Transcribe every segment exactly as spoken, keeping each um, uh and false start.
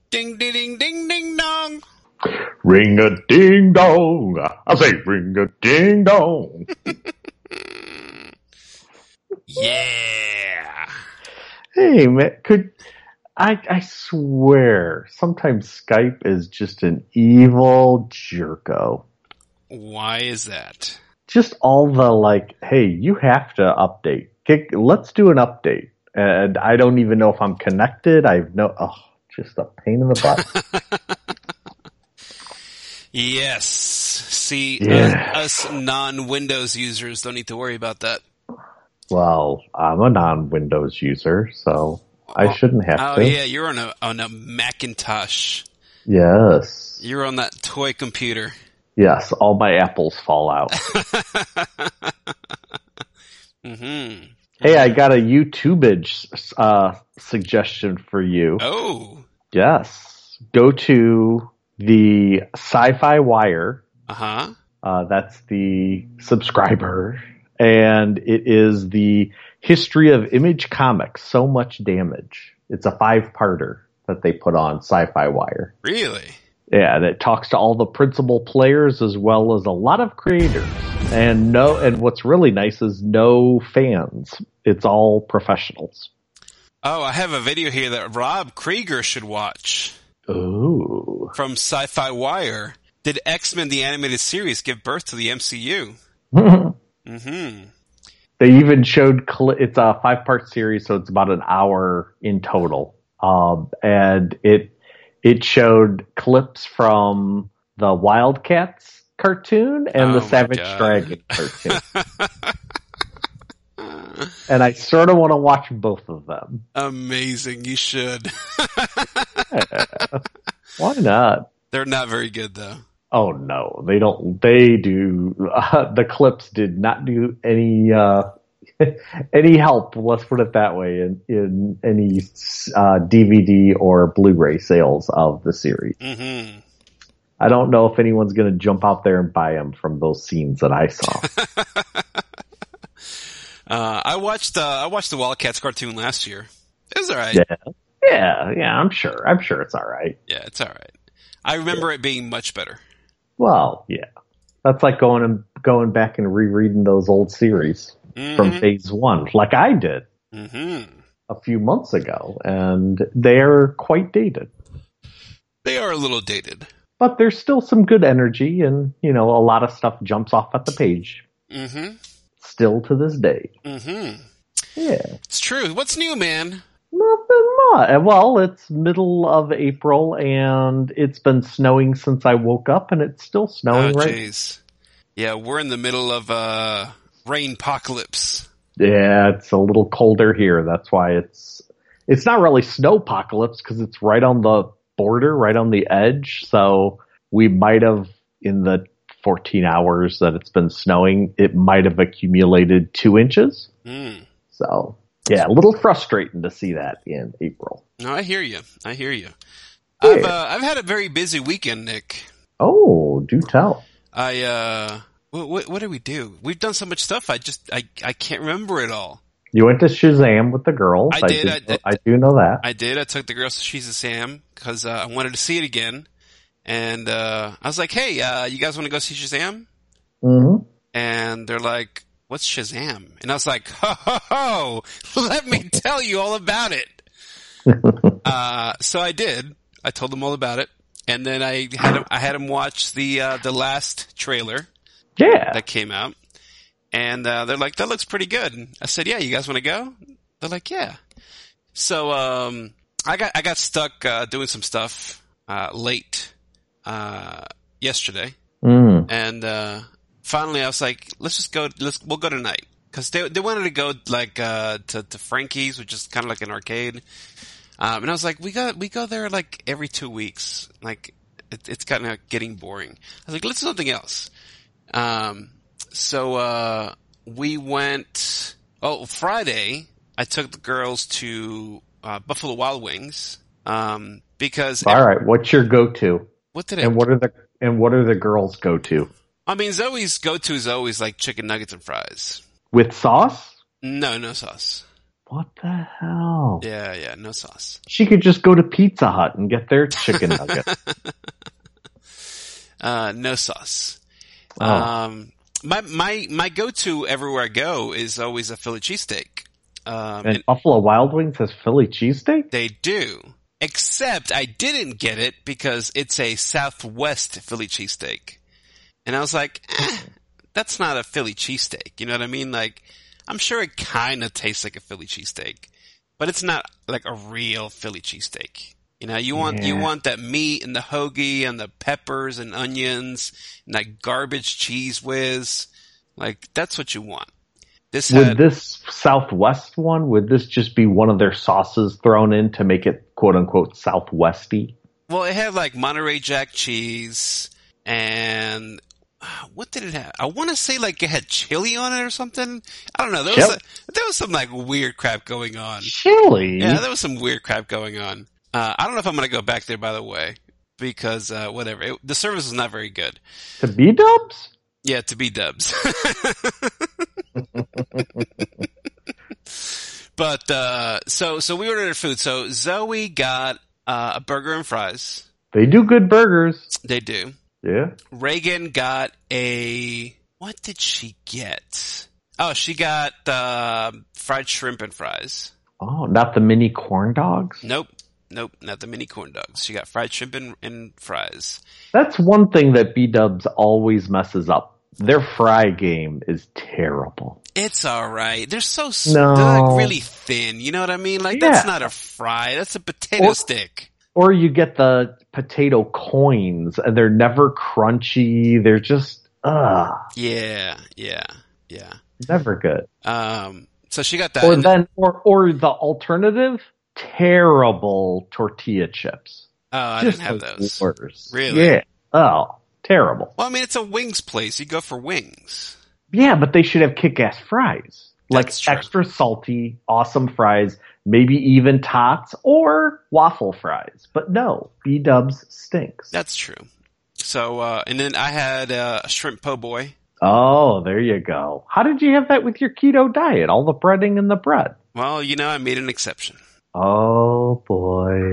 Ding, ding, ding, ding, ding, dong. Ring a ding dong. I say ring a ding dong. Yeah. Hey, man, could I? I swear, sometimes Skype is just an evil jerko. Why is that? Just all the like, hey, you have to update. Kick, let's do an update, and I don't even know if I'm connected. I've no, oh, just a pain in the butt. Yes. See, Yeah. us, us non-Windows users don't need to worry about that. Well, I'm a non-Windows user, so I Oh, shouldn't have oh to. yeah, you're on a on a Macintosh. Yes. You're on that toy computer. Yes, all my apples fall out. Mm-hmm. Hey, I got a YouTubeage uh, suggestion for you. Oh. Yes. Go to the Sci-Fi Wire. Uh-huh. Uh, that's the subscriber. And it is the History of Image Comics, So Much Damage. It's a five-parter that they put on Sci-Fi Wire. Really? Yeah, and it talks to all the principal players as well as a lot of creators. And no, and what's really nice is no fans. It's all professionals. Oh, I have a video here that Rob Krieger should watch. Ooh. From Sci-Fi Wire. Did X-Men the Animated Series give birth to the M C U? Mm-hmm. They even showed, cl- it's a five-part series, so it's about an hour in total. Um, and it it showed clips from the Wildcats cartoon and Oh the my Savage God. Dragon cartoon. And I sort of want to watch both of them. Amazing. You should. Yeah. Why not? They're not very good, though. Oh no, they don't. They do. Uh, the clips did not do any uh, any help. Let's put it that way. In in any uh, D V D or Blu-ray sales of the series, Mm-hmm. I don't know if anyone's going to jump out there and buy them from those scenes that I saw. uh, I watched. Uh, I watched the Wildcats cartoon last year. It was all right. Yeah, yeah, yeah. I'm sure. I'm sure it's all right. Yeah, it's all right. I remember yeah. it being much better. Well, yeah, that's like going and going back and rereading those old series mm-hmm. from phase one, like I did mm-hmm. a few months ago, and they're quite dated. They are a little dated, but there's still some good energy, and you know, a lot of stuff jumps off at the page. Mm-hmm. Still to this day. Mm-hmm. Yeah, it's true. What's new, man? Nothing much. Well, it's middle of April, and it's been snowing since I woke up, and it's still snowing oh, right jeez. Yeah, we're in the middle of uh, rain-pocalypse. Yeah, it's a little colder here. That's why it's it's not really snowpocalypse, because it's right on the border, right on the edge. So we might have, in the fourteen hours that it's been snowing, it might have accumulated two inches. Mm. So... yeah, a little frustrating to see that in April. No, I hear you. I hear you. Yeah. I've uh, I've had a very busy weekend, Nick. Oh, do tell. I uh, what, what what did we do? We've done so much stuff. I just I I can't remember it all. You went to Shazam with the girls. I did. I, I, did, I do know that. I did. I took the girls to Shazam because uh, I wanted to see it again, and uh, I was like, "Hey, uh, you guys want to go see Shazam?" Mm-hmm. And they're like, "What's Shazam?" And I was like, ho, ho, ho, let me tell you all about it. uh, so I did. I told them all about it. And then I had them, I had them watch the, uh, the last trailer. Yeah. That came out. And, uh, they're like, that looks pretty good. And I said, yeah, you guys want to go? They're like, yeah. So, um, I got, I got stuck, uh, doing some stuff, uh, late, uh, yesterday. Mm. And, uh, finally, I was like, "Let's just go. Let's we'll go tonight," because they they wanted to go like uh, to to Frankie's, which is kind of like an arcade. Um, and I was like, "We go we go there like every two weeks. Like it, it's kind of getting boring." I was like, "Let's do something else." Um, so uh, we went. Oh, Friday, I took the girls to uh, Buffalo Wild Wings um, because. All right, what's your go-to? What did I? And what are the and what are the girls' go-to? I mean, Zoe's go-to is always like chicken nuggets and fries. With sauce? No, no sauce. What the hell? Yeah, yeah, no sauce. She could just go to Pizza Hut and get their chicken nuggets. uh, no sauce. Oh. Um, my my my go-to everywhere I go is always a Philly cheesesteak. Um, and, and Buffalo Wild Wings has Philly cheesesteak? they do. Except I didn't get it because it's a Southwest Philly cheesesteak. And I was like, eh, that's not a Philly cheesesteak. You know what I mean? Like, I'm sure it kind of tastes like a Philly cheesesteak, but it's not like a real Philly cheesesteak. You know, you want, Yeah. you want that meat and the hoagie and the peppers and onions and that garbage cheese whiz. Like, that's what you want. This Would had, this Southwest one, would this just be one of their sauces thrown in to make it quote unquote Southwesty? well, it had like Monterey Jack cheese and what did it have? I want to say like it had chili on it or something. I don't know. There was, Chili? a, there was some like weird crap going on. Chili? Yeah, there was some weird crap going on. Uh, I don't know if I'm going to go back there, by the way, because, uh, whatever. It, the service was not very good. To B-dubs? Yeah, to be dubs. But, uh, so, so we ordered our food. So Zoe got, uh, a burger and fries. They do good burgers. They do. Yeah. Reagan got a, what did she get? Oh, she got, uh, fried shrimp and fries. Oh, not the mini corn dogs? Nope. Nope, not the mini corn dogs. She got fried shrimp and, and fries. That's one thing that B-dubs always messes up. Their fry game is terrible. It's alright. They're so, s No. they're like really thin. You know what I mean? Like, Yeah. that's not a fry. That's a potato Or- stick. Or you get the potato coins, and they're never crunchy. They're just, ugh, Yeah, yeah, yeah. never good. Um, so she got that. Or and- then, or or the alternative, terrible tortilla chips. oh, I Just didn't have the those. worst. Really? Yeah. Oh, terrible. Well, I mean, it's a wings place. You go for wings. Yeah, but they should have kick-ass fries. Like That's true. extra salty, awesome fries, maybe even tots or waffle fries. But no, B-dubs stinks. That's true. So, uh, and then I had uh, a shrimp po' boy. Oh, there you go. How did you have that with your keto diet? All the breading and the bread. Well, you know, I made an exception. Oh boy.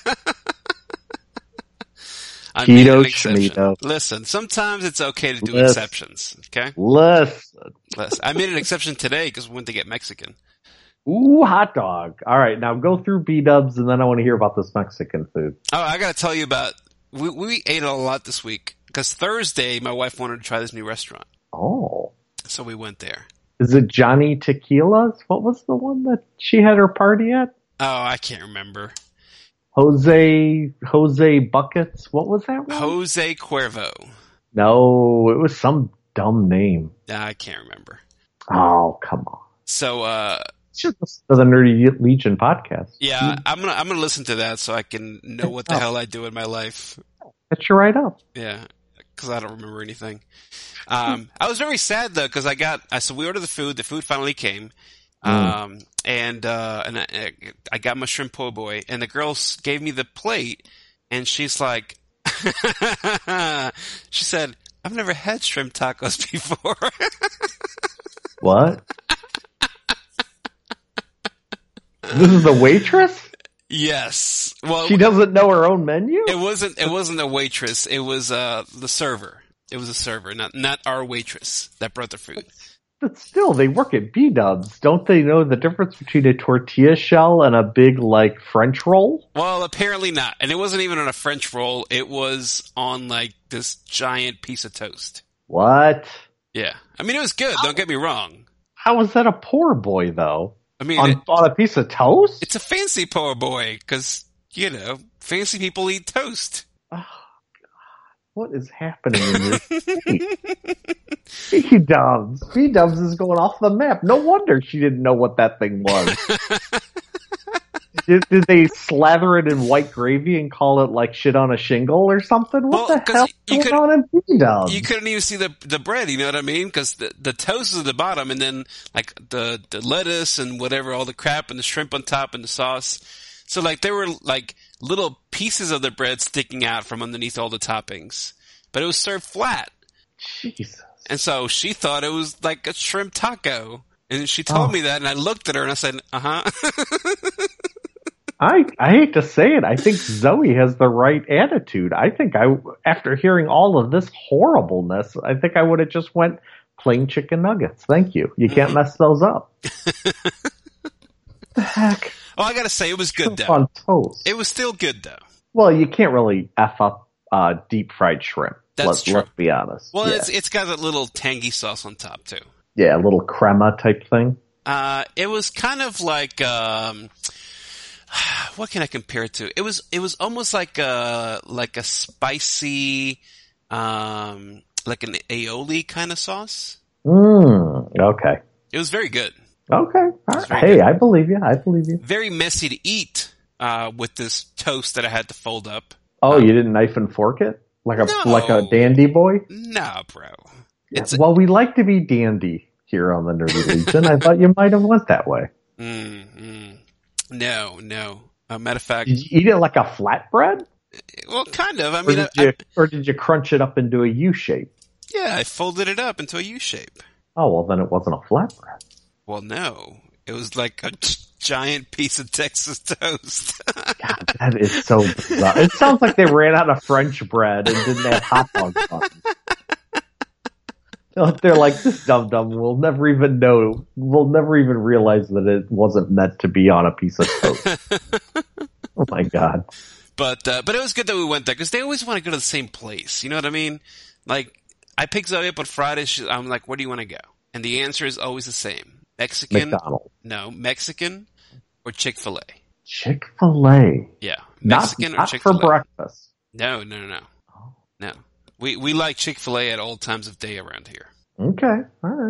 I made Keto an exception. schmeeto. Listen, sometimes it's okay to do Listen. exceptions. Okay? Listen. Listen, I made an exception today because we went to get Mexican. Ooh, hot dog. All right, now go through B-dubs and then I want to hear about this Mexican food. Oh, I got to tell you about. We we ate a lot this week because Thursday my wife wanted to try this new restaurant, Oh. so we went there. Is it Johnny Tequila's? What was the one that she had her party at? Oh, I can't remember. Jose, Jose Buckets? What was that one? Jose Cuervo. No, it was some dumb name. Nah, I can't remember. Oh, come on. So, uh, It's just the Nerdy Legion podcast. yeah, I'm gonna I'm gonna listen to that so I can know what the Oh. hell I do in my life. Get you right up. Yeah, because I don't remember anything. Um, I was very sad though because I got I so we ordered the food. The food finally came, um, and uh, and I, I got my shrimp po' boy, and the girl s- gave me the plate, and she's like, she said, "I've never had shrimp tacos before." What? This is the waitress? Yes. Well, She doesn't know her own menu? it wasn't. It wasn't a waitress. It was uh the server. It was a server, not not our waitress that brought the food. But still, they work at B-dubs. Don't they know the difference between a tortilla shell and a big, like, French roll? Well, apparently not. And it wasn't even on a French roll. It was on like this giant piece of toast. What? Yeah. I mean, it was good. Don't get me wrong. How is that a poor boy, though? I mean, On, it, on a piece of toast? it's a fancy poor boy because, you know, fancy people eat toast. Oh, God. What is happening in this state? B-dubs. B-dubs is going off the map. No wonder she didn't know what that thing was. Did, did they slather it in white gravy and call it like shit on a shingle or something? What Well, the 'cause hell's you going could- on in B-dubs? You couldn't even see the the bread, you know what I mean? Because the, the toast is at the bottom, and then like the, the lettuce and whatever, all the crap and the shrimp on top and the sauce. So like there were like little pieces of the bread sticking out from underneath all the toppings, but it was served flat. Jesus. And so she thought it was like a shrimp taco. And she told Oh. me that, and I looked at her and I said, uh-huh. I I hate to say it, I think Zoe has the right attitude. I think I, after hearing all of this horribleness, I think I would have just went plain chicken nuggets. Thank you. You can't mess those up. The heck? Oh, I gotta say, it was good, Shrimp though. on toast. It was still good, though. Well, you can't really F up uh, deep fried shrimp. That's let's, true. Let's be honest. Well, yeah. it's it's got that little tangy sauce on top, too. yeah, a little crema type thing. Uh, it was kind of like, um, what can I compare it to? It was, it was almost like a, like a spicy, um, like an aioli kind of sauce. Mm, okay. It was very good. Okay. All right. very Hey, good. I believe you. I believe you. Very messy to eat, uh, with this toast that I had to fold up. Oh, Um, you didn't knife and fork it? Like a No. like a dandy boy? Nah, bro. Yeah. It's, Well, we like to be dandy here on the Nerdy Legion. I thought you might have went that way. mm, mm, no, no. Uh, matter of fact, Did you eat it like a flatbread? well, kind of. I Or mean, did I, you, I, or did you crunch it up into a U shape? yeah, I folded it up into a U shape. Oh, well, then it wasn't a flatbread. Well, no. It was like a g- giant piece of Texas toast. God, that is so bizarre. It sounds like they ran out of French bread and didn't have hot dog buns. They're like, this dum dum will never even know, will never even realize that it wasn't meant to be on a piece of toast. Oh my God. But, uh, but it was good that we went there because they always want to go to the same place. You know what I mean? Like, I picked Zoe up on Friday. She, I'm like, where do you want to go? And the answer is always the same. Mexican. McDonald's. No, Mexican or Chick-fil-A. Chick-fil-A. Yeah. Not, Mexican or not for Chick-fil-A. breakfast. No, no, no, no. Oh. No. We, we like Chick-fil-A at all times of day around here. Okay. All right.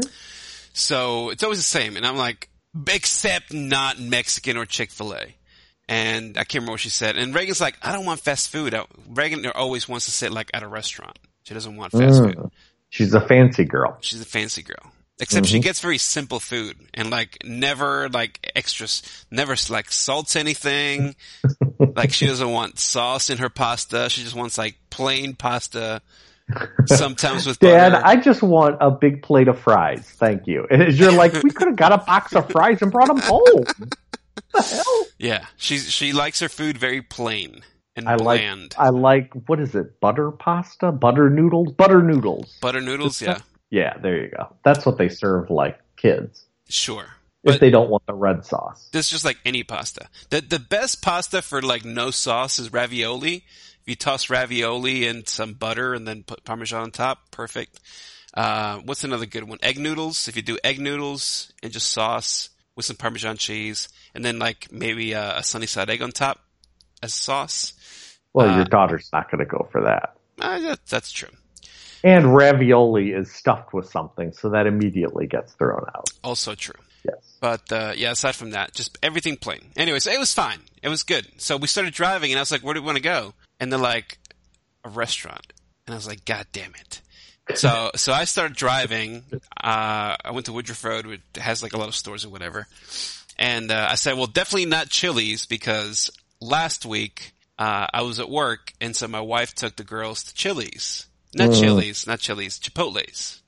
So it's always the same. And I'm like, except not Mexican or Chick-fil-A. And I can't remember what she said. And Reagan's like, I don't want fast food. I, Reagan always wants to sit like at a restaurant. She doesn't want fast Mm. food. She's a fancy girl. She's a fancy girl. Except she Mhm. gets very simple food and like never like extras, never like salts anything. Like she doesn't want sauce in her pasta. She just wants like plain pasta. Sometimes with Dad, butter. I just want a big plate of fries. Thank you. And you're like, we could have got a box of fries and brought them home. What the hell? Yeah, she's she likes her food very plain and I like, bland. I like, what is it? Butter pasta? Butter noodles? Butter noodles. Butter noodles, yeah, Yeah, there you go. That's what they serve like kids. sure. If But they don't want the red sauce. this is just like any pasta. The the best pasta for like no sauce is ravioli. If you toss ravioli and some butter and then put Parmesan on top, perfect. Uh, what's another good one? Egg noodles. If you do egg noodles and just sauce with some Parmesan cheese, and then like maybe a, a sunny side egg on top as sauce. Well, Uh, your daughter's not going to go for that. Uh, that, that's true. And ravioli is stuffed with something, so that immediately gets thrown out. Also true. Yes. But, uh, yeah, aside from that, just everything plain. Anyways, it was fine. It was good. So we started driving and I was like, where do we want to go? And they're like, a restaurant. And I was like, God damn it. So, so I started driving. Uh, I went to Woodruff Road, which has like a lot of stores or whatever. And, uh, I said, well, definitely not Chili's because last week, uh, I was at work and so my wife took the girls to Chili's. Not Mm. Chili's, not Chili's, Chipotle's.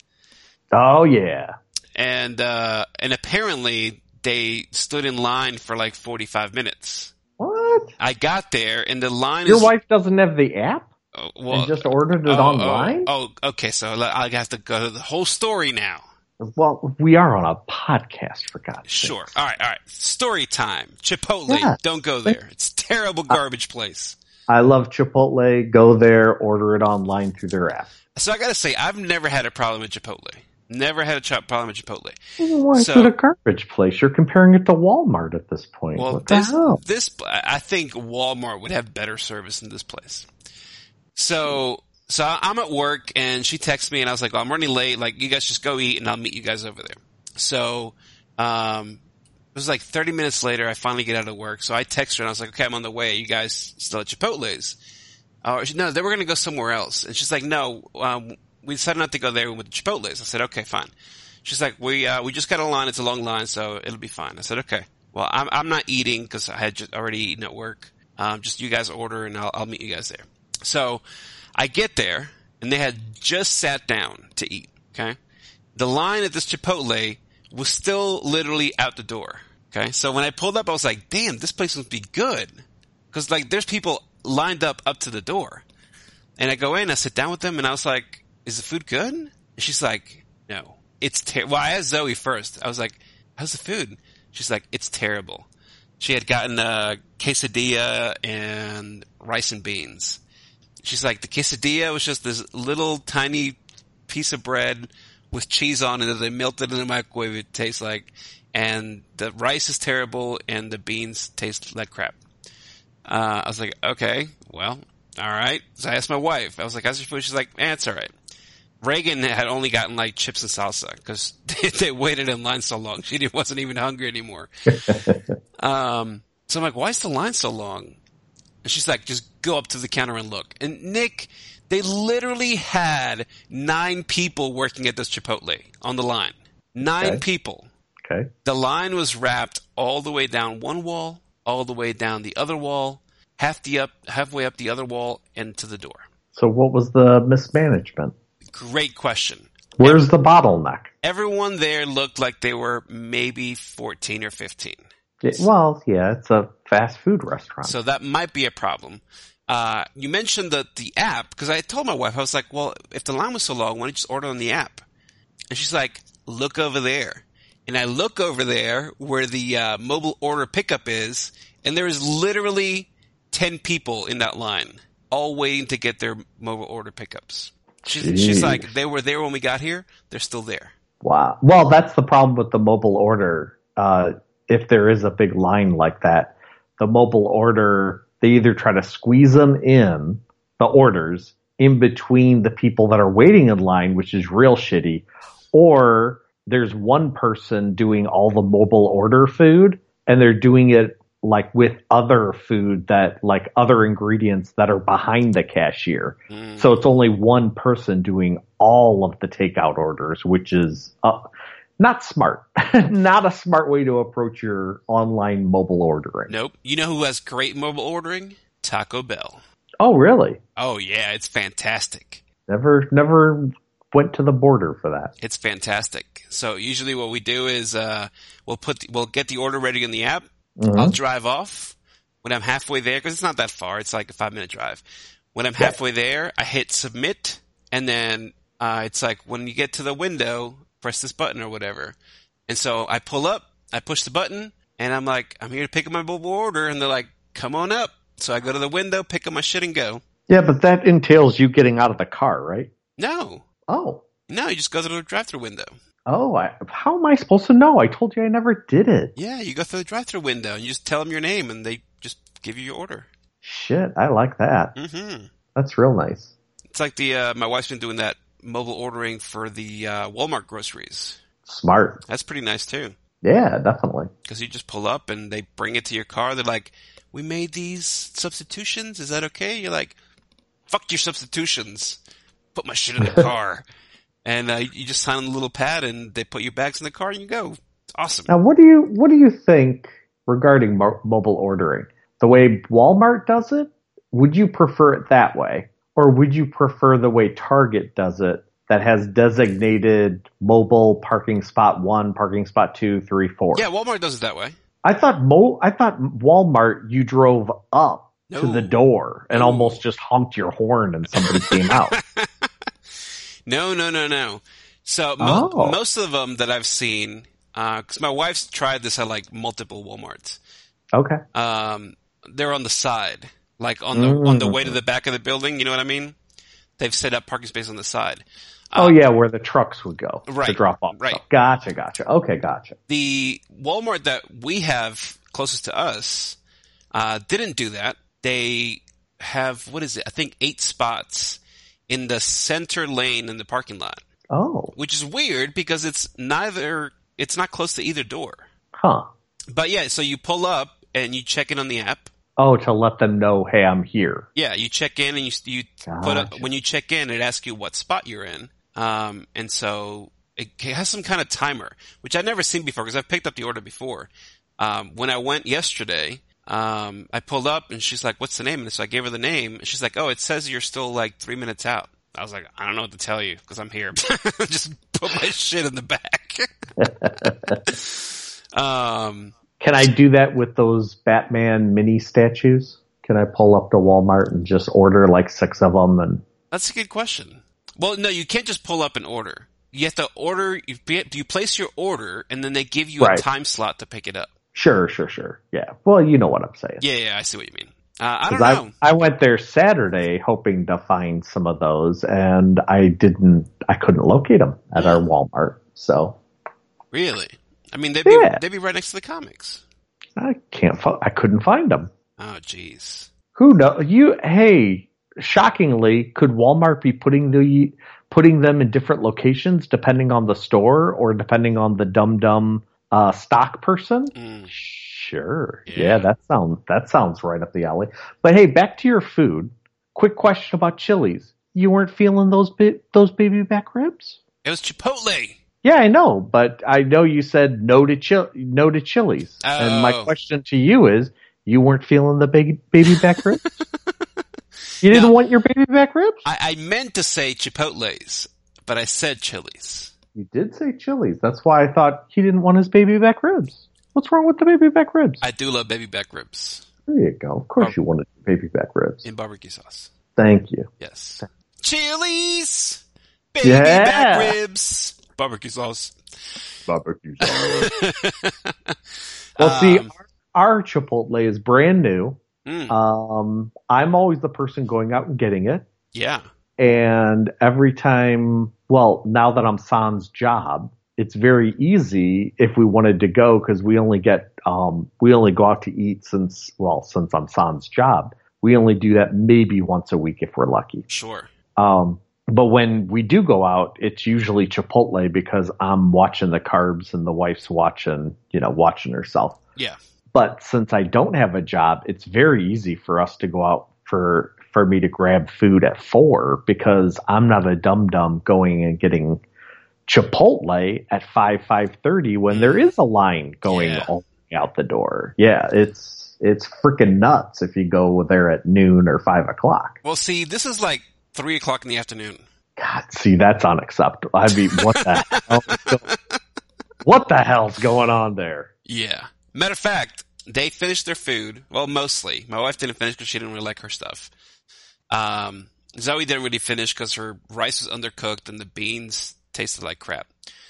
Oh, yeah. And, uh, and apparently they stood in line for like forty-five minutes. What? I got there and the line Your is. wife doesn't have the app? Oh, well, and just ordered it oh, online? Oh, oh, okay. So I have to go to the whole story now. Well, we are on a podcast, for God's sake. Sure. All right. All right. Story time. Chipotle. Yeah. Don't go there. It's a terrible garbage place. I love Chipotle. Go there, order it online through their app. So I gotta say, I've never had a problem with Chipotle. Never had a ch- problem with Chipotle. Why So- is it a garbage place? You're comparing it to Walmart at this point. Well, what the this, hell? this, I think Walmart would have better service than this place. So, so I'm at work and she texts me and I was like, well, I'm running late. Like, you guys just go eat and I'll meet you guys over there. So, um, it was like thirty minutes later, I finally get out of work. So I text her and I was like, okay, I'm on the way. You guys still at Chipotle's? Oh, she, no, they were going to go somewhere else. And she's like, no, um, we decided not to go there with the Chipotle's. I said, okay, fine. She's like, we, uh, we just got a line. It's a long line, so it'll be fine. I said, okay. Well, I'm, I'm not eating because I had just already eaten at work. Um, just you guys order and I'll, I'll meet you guys there. So I get there and they had just sat down to eat. Okay. The line at this Chipotle was still literally out the door. Okay, so when I pulled up, I was like, damn, this place must be good. Because, like, there's people lined up up to the door. And I go in, I sit down with them, and I was like, is the food good? And she's like, no. It's terrible. Well, I asked Zoe first. I was like, how's the food? She's like, it's terrible. She had gotten a quesadilla and rice and beans. She's like, the quesadilla was just this little tiny piece of bread with cheese on it that they melted in the microwave, it tastes like. And the rice is terrible, and the beans taste like crap. Uh, I was like, okay, well, all right. So I asked my wife. I was like, how's your food? She's like, eh, it's all right. Reagan had only gotten like chips and salsa because they waited in line so long. She wasn't even hungry anymore. um, so I'm like, why is the line so long? And she's like, just go up to the counter and look. And Nick, they literally had nine people working at this Chipotle on the line. Nine Okay. people. Okay. The line was wrapped all the way down one wall, all the way down the other wall, half the up, halfway up the other wall, and to the door. So what was the mismanagement? Great question. Where's the bottleneck? Everyone there looked like they were maybe fourteen or fifteen. Yeah, well, yeah, it's a fast food restaurant. So that might be a problem. Uh, you mentioned the, the app, because I told my wife, I was like, well, if the line was so long, why don't you just order on the app? And she's like, look over there. And I look over there where the uh, mobile order pickup is, and there is literally ten people in that line, all waiting to get their mobile order pickups. She's, she's like, they were there when we got here. They're still there. Wow. Well, that's the problem with the mobile order. Uh, if there is a big line like that, the mobile order, they either try to squeeze them in, the orders, in between the people that are waiting in line, which is real shitty, or there's one person doing all the mobile order food, and they're doing it like with other food that, like other ingredients that are behind the cashier. Mm. So it's only one person doing all of the takeout orders, which is uh, not smart. Not a smart way to approach your online mobile ordering. Nope. You know who has great mobile ordering? Taco Bell. Oh, really? Oh, yeah. It's fantastic. Never, never went to the border for that. It's fantastic. So usually what we do is uh, we'll put the, we'll get the order ready in the app. Mm-hmm. I'll drive off. When I'm halfway there, because it's not that far, it's like a five minute drive. When I'm halfway there, I hit submit, and then uh, it's like when you get to the window, press this button or whatever. And so I pull up, I push the button, and I'm like, I'm here to pick up my mobile order, and they're like, come on up. So I go to the window, pick up my shit, and go. Yeah, but that entails you getting out of the car, right? No, Oh. no, you just go through the drive-through window. Oh, I, how am I supposed to know? I told you I never did it. Yeah, you go through the drive-through window, and you just tell them your name, and they just give you your order. Shit, I like that. Mm-hmm. That's real nice. It's like the uh, my wife's been doing that mobile ordering for the uh, Walmart groceries. Smart. That's pretty nice too. Yeah, definitely. Because you just pull up and they bring it to your car. They're like, "We made these substitutions. Is that okay?" You're like, "Fuck your substitutions. Put my shit in the car." And uh, you just sign on the little pad, and they put your bags in the car, and you go. It's awesome. Now, what do you what do you think regarding mo- mobile ordering? The way Walmart does it? Would you prefer it that way, or would you prefer the way Target does it, that has designated mobile parking spot one, parking spot two, three, four? Yeah, Walmart does it that way. I thought Mo. I thought Walmart. You drove up No. to the door and No. almost just honked your horn, and somebody came out. No, no, no, no. So mo- Oh. most of them that I've seen, because my wife's tried this at like multiple Walmarts. Okay. Um, they're on the side, like on the Mm. on the way to the back of the building. You know what I mean? They've set up parking space on the side. Oh Uh, yeah, where the trucks would go to Right, drop off. right. stuff. Gotcha, gotcha. Okay, gotcha. The Walmart that we have closest to us uh, didn't do that. They have, what is it? I think eight spots in the center lane in the parking lot, Oh, which is weird because it's neither, it's not close to either door. huh. But yeah, so you pull up and you check in on the app. Oh, to let them know, hey, I'm here. Yeah, you check in and you you put up, Gotcha. when you check in, it asks you what spot you're in. Um, and so it has some kind of timer, which I've never seen before because I've picked up the order before. Um, when I went yesterday, um, I pulled up and she's like, "What's the name?" And so I gave her the name, and she's like, "Oh, it says you're still like three minutes out." I was like, "I don't know what to tell you because I'm here. Just put my shit in the back." um, Can I do that with those Batman mini statues? Can I pull up to Walmart and just order like six of them? And that's a good question. Well, no, you can't just pull up and order. You have to order. You you place your order, and then they give you Right. a time slot to pick it up. Sure, sure, sure. Yeah. Well, you know what I'm saying. Yeah, yeah, I see what you mean. Uh, I don't 'Cause know. I, I went there Saturday hoping to find some of those, and I didn't. I couldn't locate them at our Walmart. So Really? I mean, they'd be Yeah. they'd be right next to the comics. I can't. Fi- I couldn't find them. Oh, jeez. Who know you? Hey, shockingly, could Walmart be putting the putting them in different locations depending on the store or depending on the dum dum uh, stock person? Mm. Sure. Yeah. Yeah. that sounds that sounds right up the alley. But hey, back to your food. Quick question about Chili's. You weren't feeling those bi- those baby back ribs? It was Chipotle. Yeah, I know, but I know you said no to chil- no to Chili's. And my Oh. question to you is, you weren't feeling the baby baby back ribs? You didn't No. want your baby back ribs? I, I meant to say Chipotle's, but I said Chili's. You did say Chili's. That's why I thought he didn't want his baby back ribs. What's wrong with the baby back ribs? I do love baby back ribs There you go. Of course Oh. you wanted baby back ribs. in barbecue sauce. Thank you. Yes. Chili's! Baby Yeah. back ribs! Barbecue sauce. Barbecue sauce. Well, see, Um, our, our Chipotle is brand new. mm, Um, I'm always the person going out and getting it. yeah. And every time, well, now that I'm San's job, it's very easy if we wanted to go because we only get, um, we only go out to eat since, well, since I'm San's job. We only do that maybe once a week if we're lucky. Sure. Um, but when we do go out, it's usually Chipotle because I'm watching the carbs and the wife's watching, you know, watching herself. Yeah. But since I don't have a job, it's very easy for us to go out for for me to grab food at four because I'm not a dum dum going and getting Chipotle at five five thirty when there is a line going Yeah. all the way out the door. Yeah, it's it's freaking nuts if you go there at noon or five o'clock. Well, see, this is like three o'clock in the afternoon. God, see, that's unacceptable. I mean, what the hell? is go- What the hell's going on there? Yeah. Matter of fact, they finished their food. Well, mostly. My wife didn't finish because she didn't really like her stuff. Um, Zoe didn't really finish because her rice was undercooked and the beans tasted like crap.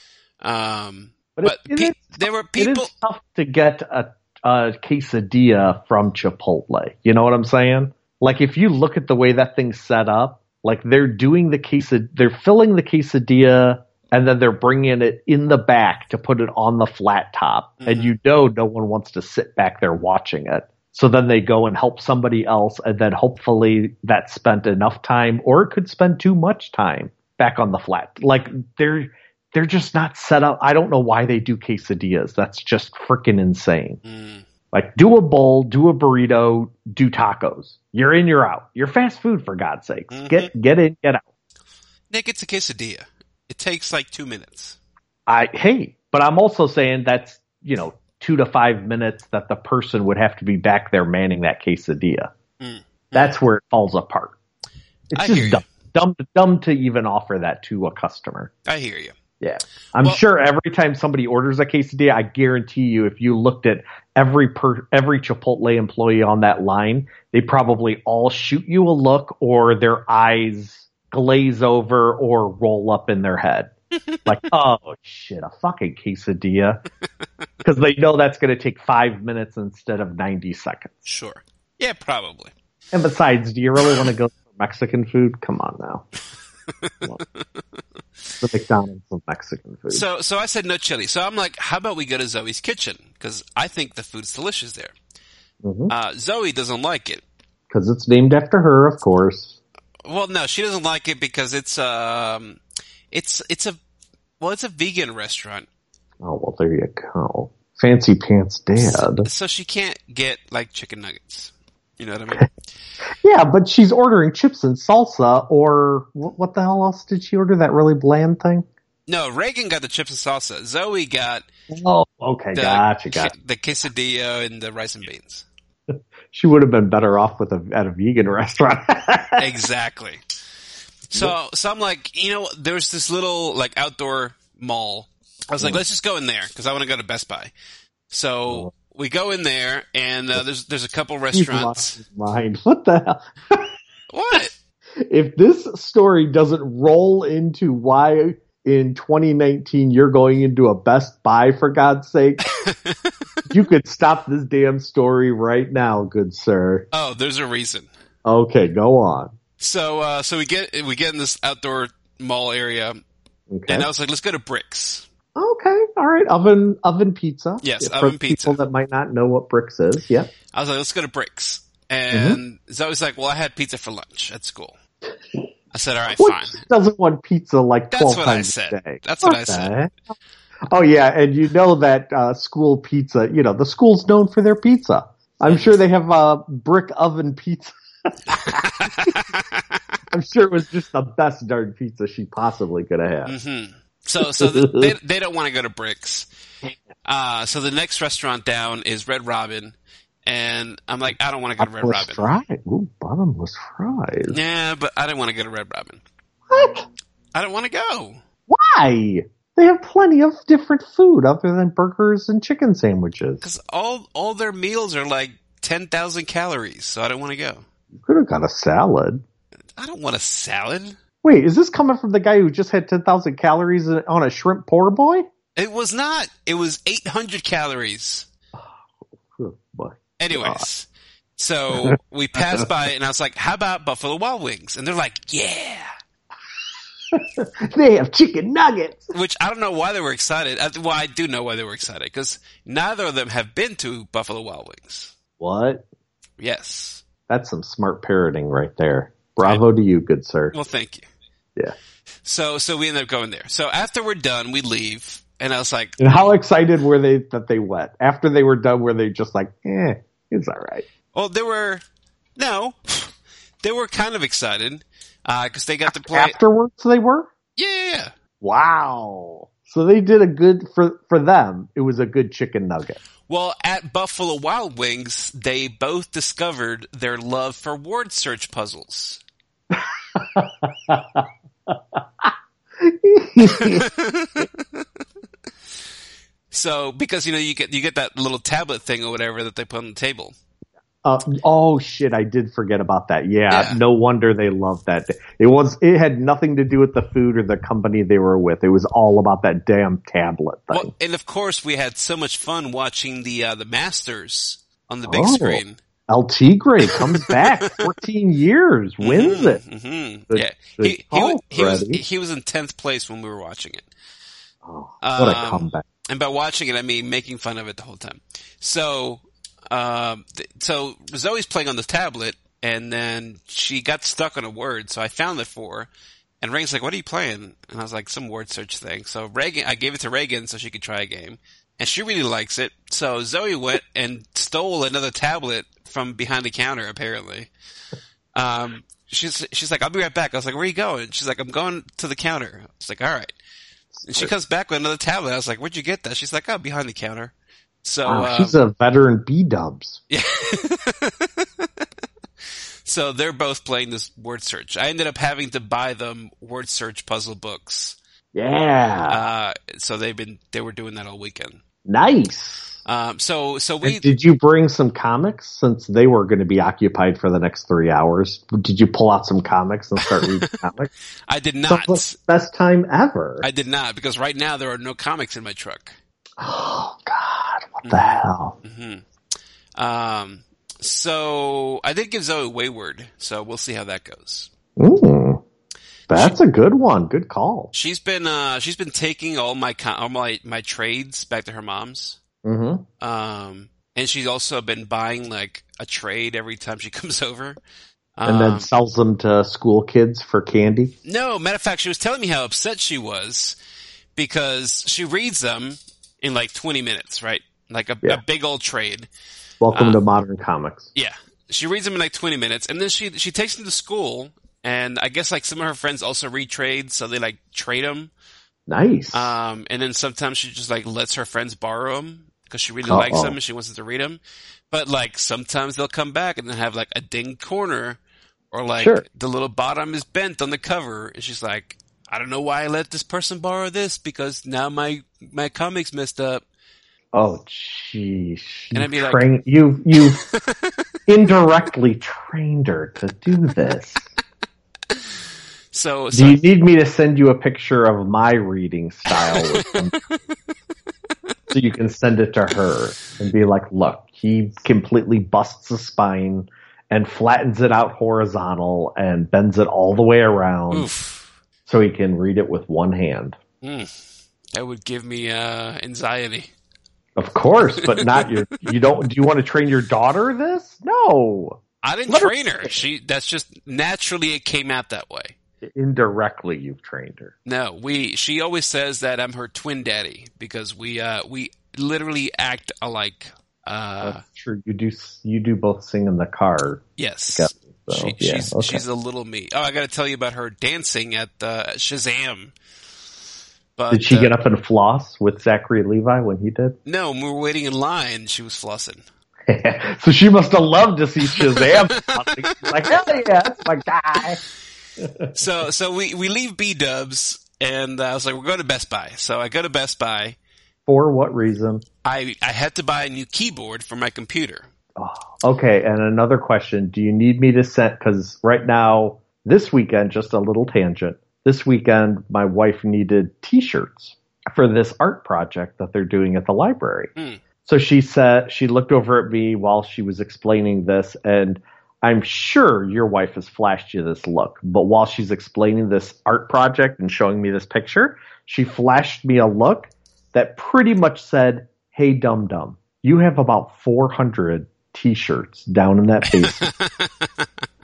Um, But but it- it pe- is- there were It people. is tough to get a, a quesadilla from Chipotle. You know what I'm saying? Like if you look at the way that thing's set up, like they're doing the quesad, they're filling the quesadilla and then they're bringing it in the back to put it on the flat top. Mhm. And you know no one wants to sit back there watching it. So then they go and help somebody else and then hopefully that spent enough time or it could spend too much time back on the flat. Like they're they're just not set up. I don't know why they do quesadillas. That's just freaking insane. Mm, Like do a bowl, do a burrito, do tacos. You're in, you're out. You're fast food for God's sakes. Mhm. Get get in, get out. Nick, it's a quesadilla. It takes like two minutes. I hey, but I'm also saying that's, you know, two to five minutes that the person would have to be back there manning that quesadilla. Mm. That's where it falls apart. It's I hear just you. dumb, dumb, dumb to even offer that to a customer. I hear you. Yeah. I'm Well- sure every time somebody orders a quesadilla, I guarantee you if you looked at every per, every Chipotle employee on that line, they probably all shoot you a look or their eyes glaze over or roll up in their head. Like, oh shit, a fucking quesadilla. Because they know that's going to take five minutes instead of ninety seconds. Sure. Yeah, probably. And besides, do you really want to go for Mexican food? Come on now. Well, the McDonald's of Mexican food. So, so I said no chili. So I'm like, how about we go to Zoe's Kitchen? Because I think the food's delicious there. Mhm. Uh, Zoe doesn't like it. Because it's named after her, of course. Well, no, she doesn't like it because it's um, it's it's a well, it's a vegan restaurant, Oh, well, there you go. Fancy Pants Dad. so she can't get like chicken nuggets. You know what I mean? Yeah, but she's ordering chips and salsa, or what, what the hell else did she order? That really bland thing? No, Reagan got the chips and salsa. Zoe got Oh, okay, the gotcha, gotcha. the quesadilla and the rice and beans. She would have been better off with a at a vegan restaurant. Exactly. So, so I'm like, you know, there's this little like outdoor mall I was like, let's just go in there because I want to go to Best Buy. So we go in there, and uh, there's there's a couple restaurants. He's lost his mind. What the hell? What? If this story doesn't roll into why in twenty nineteen you're going into a Best Buy, for God's sake, you could stop this damn story right now, good sir. Oh, there's a reason. Okay, go on. So uh, so we get we get in this outdoor mall area, Okay. and I was like, let's go to Bricks. Okay, all right. Oven oven pizza. Yes, For oven pizza. people that might not know what Bricks is. Yeah. I was like, let's go to Bricks. And mm-hmm. Zoe's like, well, I had pizza for lunch at school. I said, all right, Who fine. doesn't want pizza like twelve That's what I times said. a day? That's what, what I said. Heck? Oh yeah, and you know that uh, school pizza, you know, the school's known for their pizza. I'm sure they have a uh, brick oven pizza. I'm sure it was just the best darn pizza she possibly could have had. Mm-hmm. So, so the, they they don't want to go to Bricks. Uh, so the next restaurant down is Red Robin, and I'm like, I don't want to go to Red Bottomless Robin. Fries. Ooh, bottomless fries. Yeah, but I didn't want to go to Red Robin. What? I don't want to go. Why? They have plenty of different food other than burgers and chicken sandwiches. Because all all their meals are like ten thousand calories, so I don't want to go. You could have got a salad. I don't want a salad. Wait, is this coming from the guy who just had ten thousand calories on a shrimp poor boy? It was not. It was eight hundred calories. Oh, boy. Anyways, God. So we passed by, and I was like, how about Buffalo Wild Wings? And they're like, yeah. They have chicken nuggets. Which I don't know why they were excited. I, well, I do know why they were excited, because neither of them have been to Buffalo Wild Wings. What? Yes. That's some smart parroting right there. Bravo to you, good sir. Well, thank you. Yeah. So, so we ended up going there. So after we're done, we leave, and I was like, and how excited were they that they went? After they were done, were they just like, eh, it's all right? Well, they were, no, they were kind of excited, uh, cause they got to play. Afterwards they were? Yeah, yeah, yeah. Wow. So they did a good, for, for them, it was a good chicken nugget. Well, at Buffalo Wild Wings, they both discovered their love for word search puzzles. So, because, you know, you get, you get that little tablet thing or whatever that they put on the table. Uh, oh shit, I did forget about that. Yeah, Yeah. No wonder they loved that. It was, it had nothing to do with the food or the company they were with. It was all about that damn tablet thing. Well, and of course we had so much fun watching the, uh, the Masters on the big Oh. screen. El Tigre comes back, fourteen years, wins it. Mm-hmm. Good- Yeah. good He, he, call, he was, Freddie. he was in tenth place when we were watching it. Oh, what a Um, comeback. And by watching it, I mean making fun of it the whole time. So, um, th- so Zoe's playing on the tablet, and then she got stuck on a word, so I found it for her. And Reagan's like, what are you playing? And I was like, some word search thing. So Reagan, I gave it to Reagan so she could try a game. And she really likes it. So Zoe went and stole another tablet from behind the counter, apparently. Um, she's, she's like, I'll be right back. I was like, where are you going? She's like, I'm going to the counter. I was like, all right. And she comes back with another tablet. I was like, where'd you get that? She's like, oh, behind the counter. So, Wow, um, she's a veteran B-dubs. yeah. So they're both playing this word search. I ended up having to buy them word search puzzle books. Yeah. Uh, so they've been, they were doing that all weekend. Nice. Um, so, so we, And did you bring some comics since they were going to be occupied for the next three hours? Did you pull out some comics and start reading comics? I did So not. it's the best time ever. I did not, because right now there are no comics in my truck. Oh God, what the hell? Mm-hmm. Um, so I did give Zoe Wayward, so we'll see how that goes. Mm, that's a good one. Good call. She's been, uh, she's been taking all my, co- all my, my trades back to her mom's. Mm-hmm. Um, and she's also been buying like a trade every time she comes over. And Um, then sells them to school kids for candy. No, matter of fact, she was telling me how upset she was because she reads them in like twenty minutes, right? Like a, Yeah. a big old trade. Welcome Uh, to modern comics. Yeah. She reads them in like twenty minutes, and then she she takes them to school, and I guess like some of her friends also read trades, so they like trade them. Nice. Um, and then sometimes she just like lets her friends borrow them because she really Uh-oh. likes them and she wants them to read them. But like sometimes they'll come back and then have like a dinged corner, or like Sure. the little bottom is bent on the cover, and she's like, I don't know why I let this person borrow this because now my my comic's messed up. Oh, jeez. And I'd be like, train, you've, you've indirectly trained her to do this. So, so do you need me to send you a picture of my reading style with some, so you can send it to her and be like, look, he completely busts the spine and flattens it out horizontal and bends it all the way around oof. So he can read it with one hand. Mm, that would give me uh, anxiety. Of course, but not your. You don't. Do you want to train your daughter this? No, I didn't Let train her, her. She. That's just naturally it came out that way. Indirectly, you've trained her. No, we. She always says that I'm her twin daddy because we. Uh, we literally act alike. Uh, That's true. You do. You do both sing in the car. Yes. Together, so, she, yeah, she's okay. she's a little me. Oh, I got to tell you about her dancing at uh, Shazam. But, did she uh, get up and floss with Zachary Levi when he did? No, we were waiting in line. She was flossing. So she must have loved to see Shazam. She's like, hell yeah, that's my guy. so so we, we leave B-Dubs, and I was like, we're going to Best Buy. So I go to Best Buy. For what reason? I, I had to buy a new keyboard for my computer. Oh, okay, and another question. Do you need me to send, because right now, this weekend, just a little tangent, this weekend, my wife needed t-shirts for this art project that they're doing at the library. Mm. So she said, she looked over at me while she was explaining this, and I'm sure your wife has flashed you this look, but while she's explaining this art project and showing me this picture, she flashed me a look that pretty much said, hey, dum-dum, you have about four hundred t-shirts down in that basement.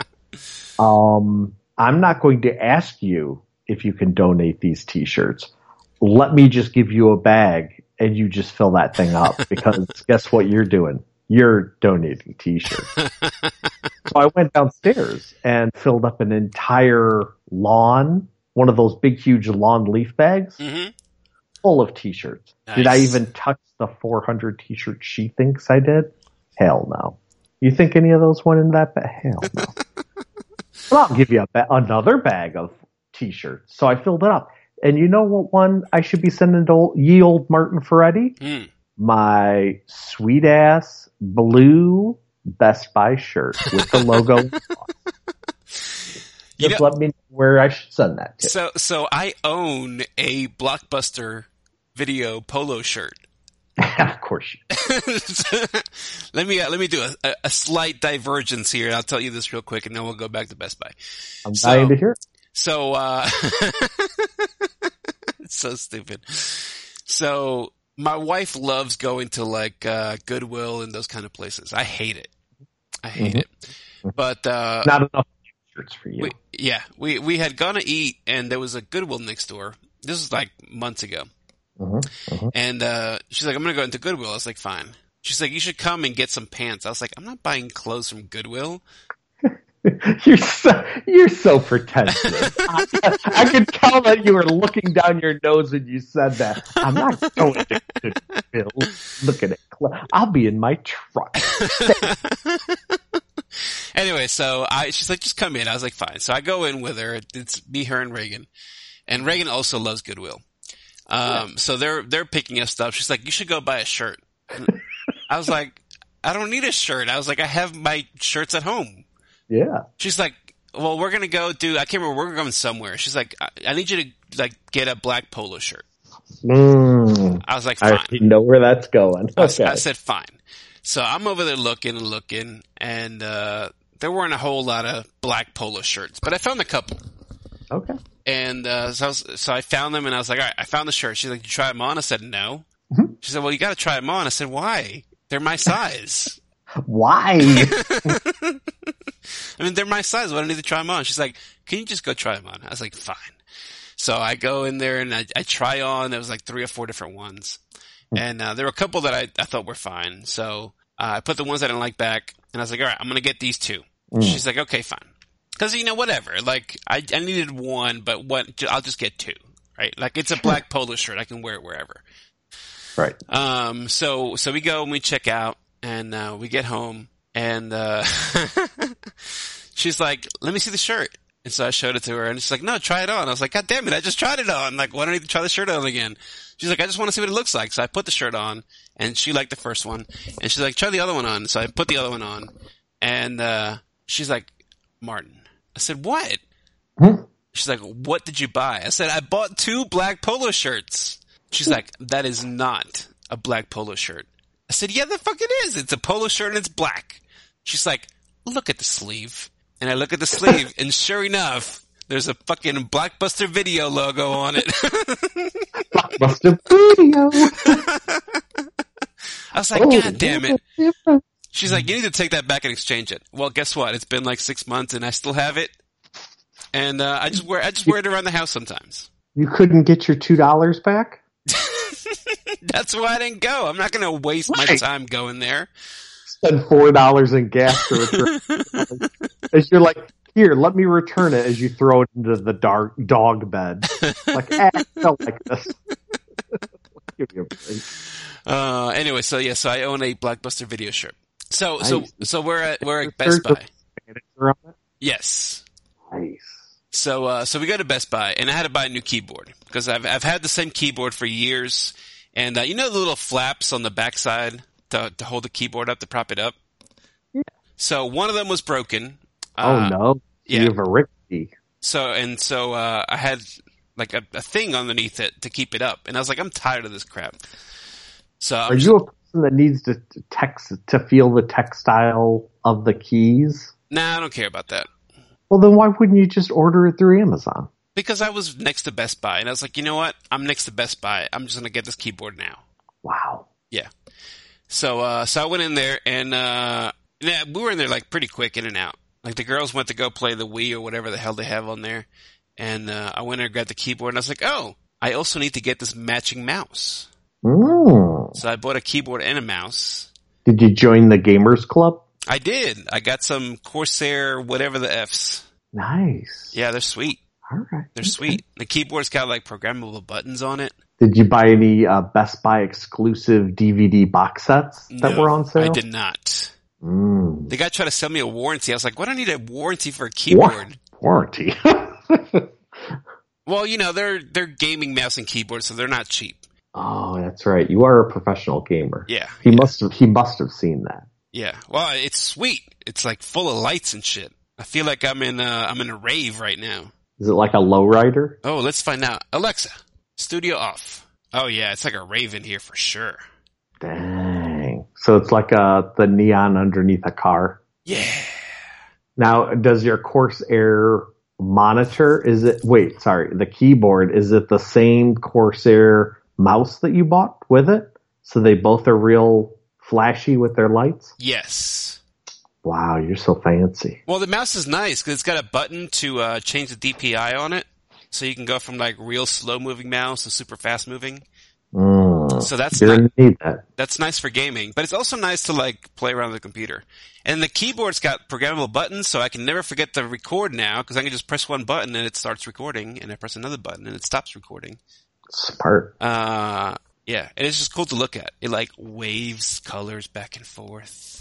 um, I'm not going to ask you if you can donate these t-shirts. Let me just give you a bag and you just fill that thing up because guess what you're doing? You're donating t-shirts. So I went downstairs and filled up an entire lawn, one of those big, huge lawn leaf bags, Mm-hmm. full of t-shirts. Nice. Did I even touch the four hundred t-shirts she thinks I did? Hell no. You think any of those went in that bag? Hell no. Well, I'll give you a ba- another bag of t-shirts. So I filled it up. And you know what one I should be sending to old, ye old Martin Ferretti? Mm. My sweet ass blue Best Buy shirt with the logo. Just You know, let me know where I should send that to. so so I own a Blockbuster Video polo shirt. Of course you let me uh, let me do a, a slight divergence here. I'll tell you this real quick, and then we'll go back to Best Buy. I'm So- dying to hear it. So, uh, it's so stupid. So, my wife loves going to like, uh, Goodwill and those kind of places. I hate it. I hate Mhm. it. But, uh, Not enough shirts for you. we, yeah, we, we had gone to eat and there was a Goodwill next door. This was like months ago. Mhm, mhm. And, uh, she's like, I'm going to go into Goodwill. I was like, fine. She's like, you should come and get some pants. I was like, I'm not buying clothes from Goodwill. You're so, you're so pretentious. I, I could tell that you were looking down your nose when you said that. I'm not going to Goodwill. Look at it. I'll be in my truck. Anyway, so I, she's like, just come in. I was like, fine. So I go in with her. It's me, her, and Reagan. And Reagan also loves Goodwill. Um, so they're, they're picking up stuff. She's like, you should go buy a shirt. And I was like, I don't need a shirt. I was like, I have my shirts at home. Yeah. She's like, well, we're going to go do, I can't remember, we're going somewhere. She's like, I, I need you to like get a black polo shirt. Mm, I was like, I fine. already know where that's going. I, Okay. I said, fine. So I'm over there looking and looking, and uh there weren't a whole lot of black polo shirts, but I found a couple. Okay. And uh so I, was, so I found them, and I was like, all right, I found the shirt. She's like, did you try them on? I said, no. Mm-hmm. She said, well, you got to try them on. I said, why? They're my size. Why? I mean, they're my size. Why do I need to try them on? She's like, can you just go try them on? I was like, fine. So I go in there and I, I try on. There was like three or four different ones. And uh, there were a couple that I, I thought were fine. So uh, I put the ones I didn't like back, and I was like, all right, I'm going to get these two. Mm. She's like, okay, fine. Because, you know, whatever. Like, I, I needed one, but what? I'll just get two, right? Like, it's a black polo shirt. I can wear it wherever. Right. Um, so, so we go and we check out, and uh, we get home, and uh, she's like, let me see the shirt. And so I showed it to her, and she's like, no, try it on. I was like, God damn it, I just tried it on. Like, why don't I need to try the shirt on again? She's like, I just want to see what it looks like. So I put the shirt on, and she liked the first one. And she's like, try the other one on. So I put the other one on. And uh she's like, Martin. I said, what? Hmm? She's like, what did you buy? I said, I bought two black polo shirts. She's like, that is not a black polo shirt. I said, yeah, the fuck it is. It's a polo shirt and it's black. She's like, look at the sleeve. And I look at the sleeve, and sure enough, there's a fucking Blockbuster Video logo on it. Blockbuster Video. I was like, Oh, God damn it. She's like, you need to take that back and exchange it. Well, guess what? It's been like six months, and I still have it. And uh, I just wear I just wear it around the house sometimes. You couldn't get your two dollars back? That's why I didn't go. I'm not going to waste my Right. time going there. Spend four dollars in gas to return. As you're like, here, let me return it. As you throw it into the dark dog bed, like, ah, I felt like this. Give me a break. Uh, anyway, so yeah, so I own a Blockbuster Video shirt. So so Nice. so we're at we're at Your Best shirt Buy. with manager on it? Yes. Nice. So uh, so we go to Best Buy, and I had to buy a new keyboard because I've I've had the same keyboard for years, and uh, you know the little flaps on the backside to to hold the keyboard up to prop it up. Yeah. So one of them was broken. Oh Uh, no! yeah. You have a Ricky. So and so uh, I had like a, a thing underneath it to keep it up, and I was like, I'm tired of this crap. So I'm Are just, you a person that needs to to text to feel the textile of the keys? nah, I don't care about that. Well, then why wouldn't you just order it through Amazon? Because I was next to Best Buy, and I was like, you know what? I'm next to Best Buy. I'm just gonna get this keyboard now. Wow. Yeah. So, uh, so I went in there, and uh, yeah, we were in there like pretty quick, in and out. Like the girls went to go play the Wii or whatever the hell they have on there, and uh, I went in and grabbed the keyboard, and I was like, oh, I also need to get this matching mouse. Mm. So I bought a keyboard and a mouse. Did you join the Gamers Club? I did. I got some Corsair, whatever the F's. Nice. Yeah, they're sweet. All right. They're Okay. sweet. The keyboard's got like programmable buttons on it. Did you buy any uh, Best Buy exclusive D V D box sets that No, were on sale? I did not. Mm. The guy tried to sell me a warranty. I was like, why do I need a warranty for a keyboard? Warranty. Well, you know, they're they're gaming mouse and keyboard, so they're not cheap. Oh, that's right. You are a professional gamer. Yeah. He yeah, must have. He must have seen that. Yeah. Well, it's sweet. It's like full of lights and shit. I feel like I'm in uh I'm in a rave right now. Is it like a lowrider? Oh, let's find out. Alexa, studio off. Oh yeah, it's like a rave in here for sure. Dang. So it's like uh the neon underneath a car. Yeah. Now, does your Corsair monitor? Is it? Wait, sorry. The keyboard, is it the same Corsair mouse that you bought with it? So they both are real flashy with their lights? Yes. Wow, you're so fancy. Well, the mouse is nice because it's got a button to uh, change the D P I on it, so you can go from like real slow moving mouse to super fast moving. Mm, So that's you're not, gonna need that. that's nice for gaming, but it's also nice to like play around with the computer. And the keyboard's got programmable buttons, so I can never forget to record now because I can just press one button and it starts recording, and I press another button and it stops recording. Smart. Uh, yeah, and it's just cool to look at. It like waves colors back and forth.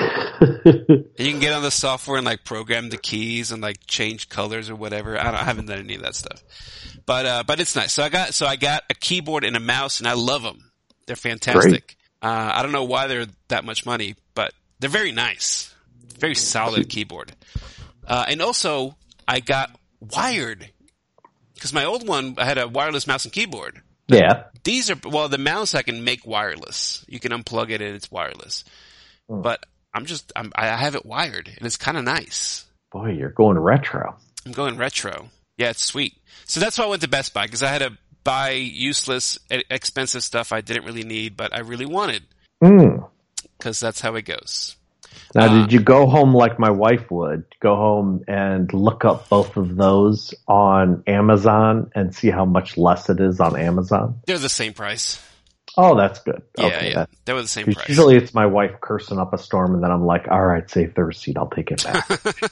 And you can get on the software and like program the keys and like change colors or whatever. I, don't, I haven't done any of that stuff, but uh, but it's nice. So I got so I got a keyboard and a mouse, and I love them. They're fantastic. Uh, I don't know why they're that much money, but they're very nice. Very solid keyboard. Uh, and also I got wired because my old one I had a wireless mouse and keyboard. Yeah. These are well, the mouse I can make wireless. You can unplug it and it's wireless. Hmm. But I'm just I'm, I have it wired and it's kind of nice. Boy, you're going retro. I'm going retro. Yeah, it's sweet. So that's why I went to Best Buy because I had to buy useless, e- expensive stuff I didn't really need, but I really wanted Mm. because that's how it goes. Now, Uh, did you go home like my wife would? Go home and look up both of those on Amazon and see how much less it is on Amazon? They're the same price. Oh, that's good. Yeah, okay, yeah. that- They were the same 'cause price. usually it's my wife cursing up a storm, and then I'm like, all right, save the receipt. I'll take it back.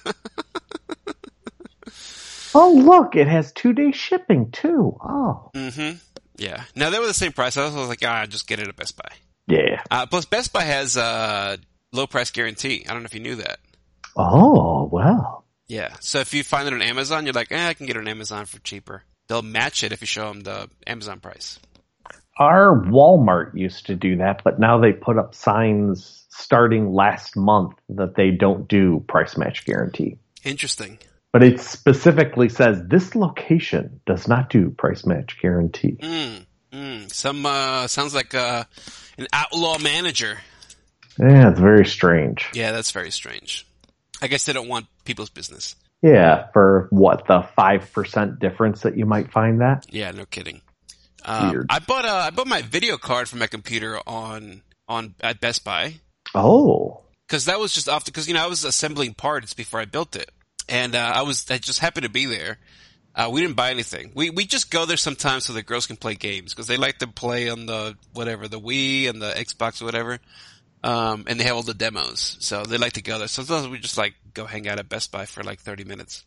Oh, look, it has two-day shipping, too. Oh. Mm-hmm. Yeah. Now, they were the same price. I was like, ah, just get it at Best Buy. Yeah. Uh, plus, Best Buy has uh, low price guarantee. I don't know if you knew that. Oh, well. Yeah. So if you find it on Amazon, you're like, eh, I can get it on Amazon for cheaper. They'll match it if you show them the Amazon price. Our Walmart used to do that, but now they put up signs starting last month that they don't do price match guarantee. Interesting. But it specifically says this location does not do price match guarantee. Mm, mm. Some uh, sounds like uh, an outlaw manager. Yeah, it's very strange. Yeah, that's very strange. I guess they don't want people's business. Yeah, for what, the five percent difference that you might find that? Yeah, no kidding. Um, Weird. I bought a, I bought my video card for my computer on on at Best Buy. Oh. Because that was just off, because, you know, I was assembling parts before I built it. And uh, I was, I just happened to be there. Uh, we didn't buy anything. We we just go there sometimes so the girls can play games, because they like to play on the, whatever, the Wii and the Xbox or whatever. Um, and they have all the demos. So they like to go there. Sometimes we just, like, go hang out at Best Buy for, like, thirty minutes.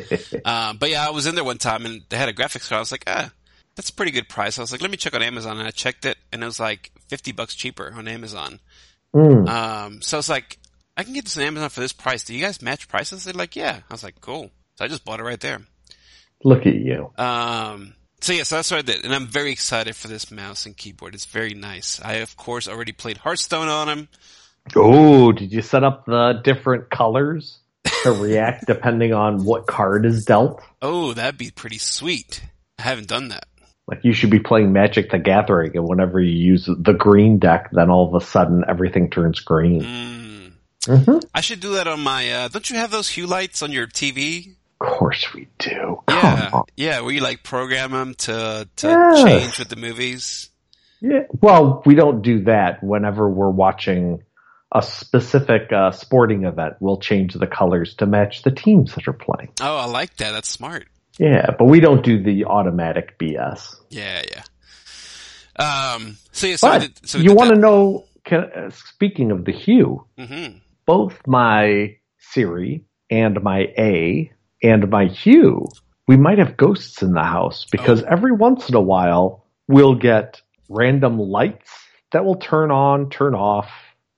um, but yeah, I was in there one time and they had a graphics card. I was like, ah, that's a pretty good price. I was like, let me check on Amazon. And I checked it and it was like fifty bucks cheaper on Amazon. Mm. Um, so I was like, I can get this on Amazon for this price. Do you guys match prices? They're like, yeah. I was like, cool. So I just bought it right there. Look at you. Um, so yeah, so that's what I did. And I'm very excited for this mouse and keyboard. It's very nice. I, of course, already played Hearthstone on them. Oh, did you set up the different colors to react depending on what card is dealt? Oh, that'd be pretty sweet. I haven't done that. Like you should be playing Magic the Gathering, and whenever you use the green deck, then all of a sudden everything turns green. Mm. Mm-hmm. I should do that on my, uh, don't you have those hue lights on your T V? Of course we do. Yeah. Come on. Yeah, where you like program them to, to Yes. change with the movies. Yeah. Well, we don't do that whenever we're watching a specific uh, sporting event. We'll change the colors to match the teams that are playing. Oh, I like that. That's smart. Yeah, but we don't do the automatic B S. Yeah, yeah. Um, so yeah, so, But we did, so we you did want to that. know, can, uh, speaking of the hue, Mm-hmm. both my Siri and my A and my Hue, we might have ghosts in the house because Oh. every once in a while we'll get random lights that will turn on, turn off,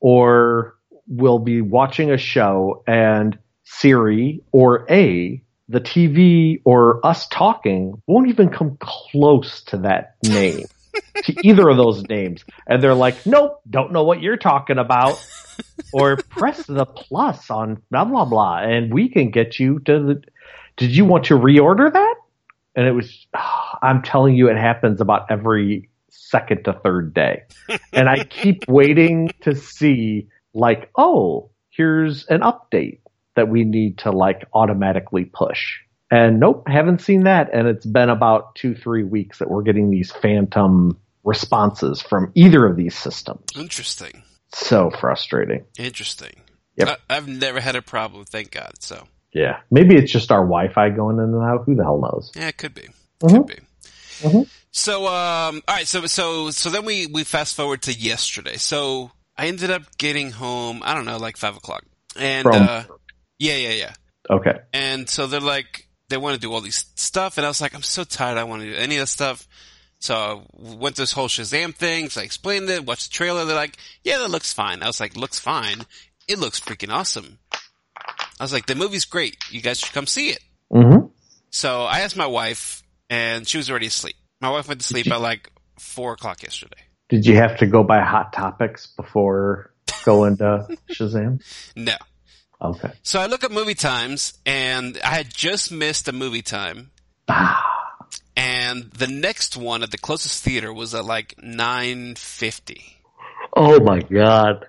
or we'll be watching a show and Siri or A, the T V or us talking won't even come close to that name, to either of those names. And they're like, nope, don't know what you're talking about. Or press the plus on blah, blah, blah, and we can get you to the, did you want to reorder that? And it was, oh, I'm telling you, it happens about every second to third day. And I keep waiting to see, like, oh, here's an update that we need to, like, automatically push. And nope, haven't seen that. And it's been about two, three weeks that we're getting these phantom responses from either of these systems. Interesting. So frustrating. Interesting. Yep. I, I've never had a problem, thank God. So Yeah. Maybe it's just our Wi-Fi going in and out. Who the hell knows? yeah, it could be. Mhm. Could be. Mhm. So, um, all right. So, so, so then we we fast forward to yesterday. So I ended up getting home. I don't know, like five o'clock. And From- uh, yeah, yeah, yeah. Okay. And so they're like, they want to do all these stuff, and I was like, I'm so tired. I don't want to do any of that stuff. So I went to this whole Shazam thing. So I explained it, watched the trailer. They're like, yeah, that looks fine. I was like, looks fine. It looks freaking awesome. I was like, the movie's great. You guys should come see it. Mm-hmm. So I asked my wife, and she was already asleep. My wife went to sleep at like four o'clock yesterday. Did you have to go by Hot Topics before going to Shazam? No. Okay. So I look at movie times, and I had just missed a movie time. Ah. And the next one at the closest theater was at like nine fifty. Oh my God.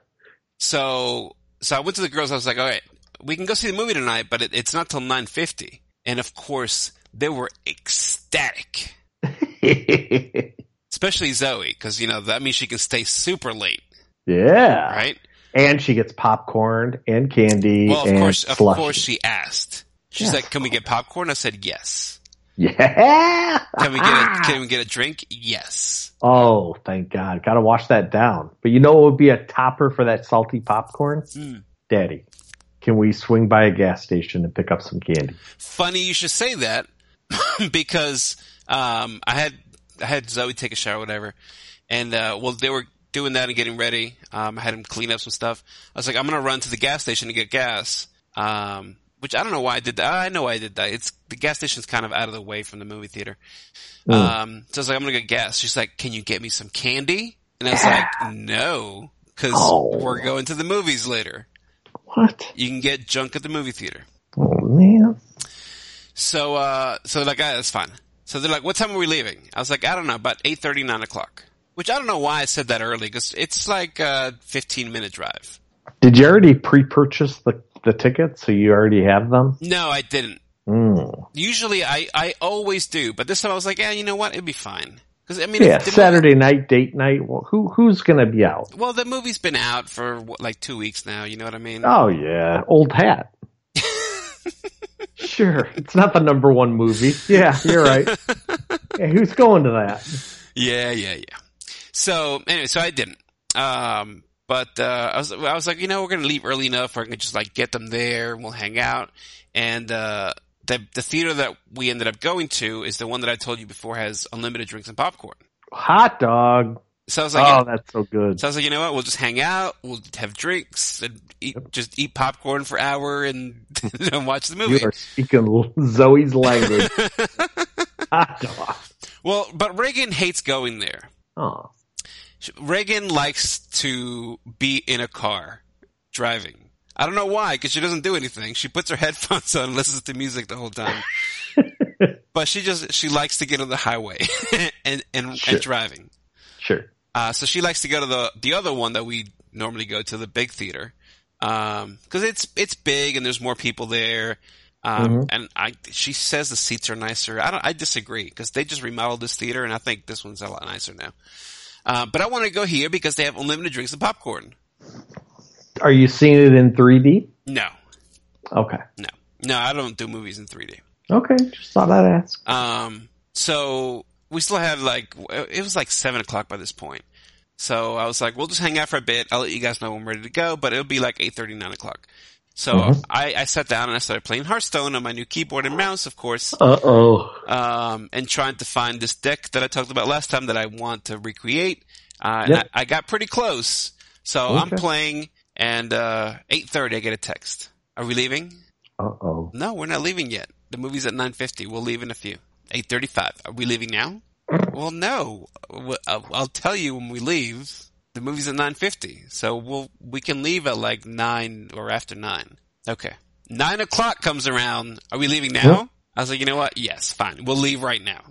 So, so I went to the girls. I was like, all right, we can go see the movie tonight, but it, it's not till nine fifty. And of course, they were ecstatic. Especially Zoe, because, you know, that means she can stay super late. Yeah. Right? And she gets popcorn and candy Well, of and course, of slushy. course she asked. She's Yes. like, can we get popcorn? I said, yes. Yeah. Can we get a, can we get a drink? Yes. Oh, thank God. Gotta wash that down. But you know what would be a topper for that salty popcorn? Mm. Daddy, can we swing by a gas station and pick up some candy? Funny you should say that because um, I had I had Zoe take a shower, or whatever, and uh, well, they were doing that and getting ready. Um, I had him clean up some stuff. I was like, I'm gonna run to the gas station to get gas. Um, which I don't know why I did that. I know why I did that. It's the gas station's kind of out of the way from the movie theater. Mm. Um, so I was like, I'm gonna get gas. She's like, can you get me some candy? And I was like, no, because Oh. we're going to the movies later. What? You can get junk at the movie theater. Oh man. So, uh, so they're like, ah, that's fine. So they're like, what time are we leaving? I was like, I don't know, about eight thirty, nine o'clock. Which I don't know why I said that early, because it's like a fifteen minute drive. Did you already pre-purchase the, the tickets, so you already have them? No, I didn't. Mm. Usually I, I always do, but this time I was like, yeah, you know what? It'd be fine. Because I mean, Yeah, if the Saturday night, date night. Well, who who's going to be out? Movie, well, the movie's been out for what, like two weeks now. You know what I mean? Oh, yeah. Old hat. Sure. It's not the number one movie. Yeah, you're right. Yeah, who's going to that? Yeah, yeah, yeah. So anyway, so I didn't. Um, but uh, I was I was like, you know, we're gonna leave early enough where I can just like get them there and we'll hang out. And uh, the the theater that we ended up going to is the one that I told you before has unlimited drinks and popcorn. Hot dog. So I was like, Oh, yeah. that's so good. So I was like, you know what? We'll just hang out. We'll have drinks and eat, just eat popcorn for an hour and watch the movie. You are speaking Zoe's language. Hot dog. Well, but Reagan hates going there. Oh. Reagan likes to be in a car driving. I don't know why, because she doesn't do anything. She puts her headphones on and listens to music the whole time. But she just she likes to get on the highway and and, Sure. and driving. Sure. Uh, so she likes to go to the the other one that we normally go to, the big theater, um, because it's it's big and there's more people there. Um, Mhm. and I she says the seats are nicer. I don't. I disagree because they just remodeled this theater and I think this one's a lot nicer now. Uh, but I want to go here because they have unlimited drinks and popcorn. Are you seeing it in three D? No, Okay. no, no. I don't do movies in three D. Okay. Just thought I'd ask. Um, so we still had like, it was like seven o'clock by this point. So I was like, we'll just hang out for a bit. I'll let you guys know when we're ready to go, but it'll be like eight thirty, nine o'clock. So Mhm. I, I sat down and I started playing Hearthstone on my new keyboard and mouse, of course, Uh-oh. um, and trying to find this deck that I talked about last time that I want to recreate. Uh, and Yep. I, I got pretty close. So I'm Okay. playing and, uh, eight thirty I get a text. Are we leaving? Uh-oh. No, we're not leaving yet. The movie's at nine fifty. We'll leave in a few. eight thirty-five. Are we leaving now? Well, no. Well, I'll I'll tell you when we leave. The movie's at nine fifty. So we'll, we can leave at like nine or after nine. Okay. nine o'clock comes around. Are we leaving now? Yep. I was like, you know what? Yes, fine. We'll leave right now.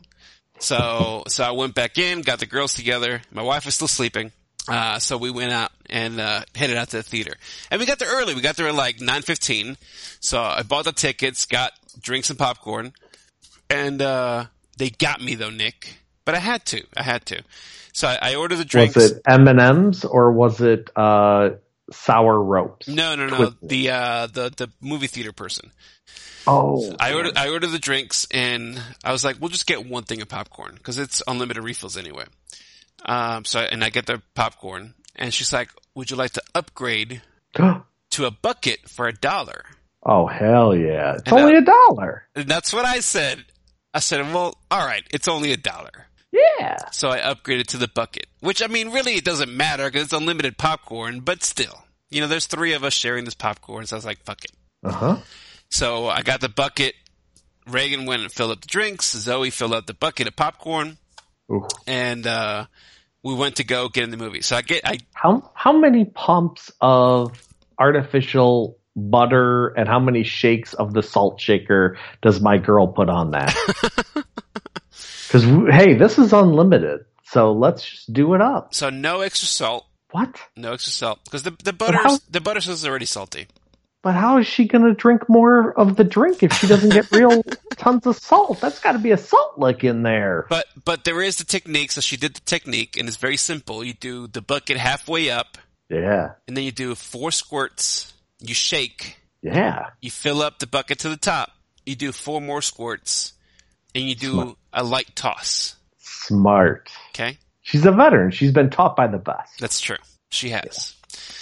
So, so I went back in, got the girls together. My wife was still sleeping. Uh, so we went out and, uh, headed out to the theater. And we got there early. We got there at like nine fifteen. So I bought the tickets, got drinks and popcorn. And, uh, they got me though, Nick. But I had to. I had to. So I, I ordered the drinks. Was it M and M's or was it uh, sour ropes? No, no, no. Twisted. The, uh, the, the movie theater person. Oh. I ordered, I ordered the drinks and I was like, we'll just get one thing of popcorn because it's unlimited refills anyway. Um, so, and I get the popcorn and she's like, would you like to upgrade to a bucket for a dollar? Oh, hell yeah. It's And, only uh, a dollar. And that's what I said. I said, well, all right, it's only a dollar. Yeah. So I upgraded to the bucket, which I mean, really it doesn't matter because it's unlimited popcorn, but still, you know, there's three of us sharing this popcorn. So I was like, fuck it. Uh-huh. So I got the bucket. Reagan went and filled up the drinks. Zoe filled up the bucket of popcorn. Ooh. And, uh, we went to go get in the movie. So I get, I, How how many pumps of artificial butter and how many shakes of the salt shaker does my girl put on that? Because, hey, this is unlimited, so let's just do it up. so no extra salt, What? no extra salt because the, the butter, how- the butter sauce is already salty. But how is she going to drink more of the drink if she doesn't get real tons of salt? That's got to be a salt lick in there. But, but there is the technique. So she did the technique and it's very simple. You do the bucket halfway up Yeah. and then you do four squirts. You shake. Yeah. You fill up the bucket to the top. You do four more squirts and you do Smart. a light toss. Smart. Okay. She's a veteran. She's been taught by the best. That's true. She has.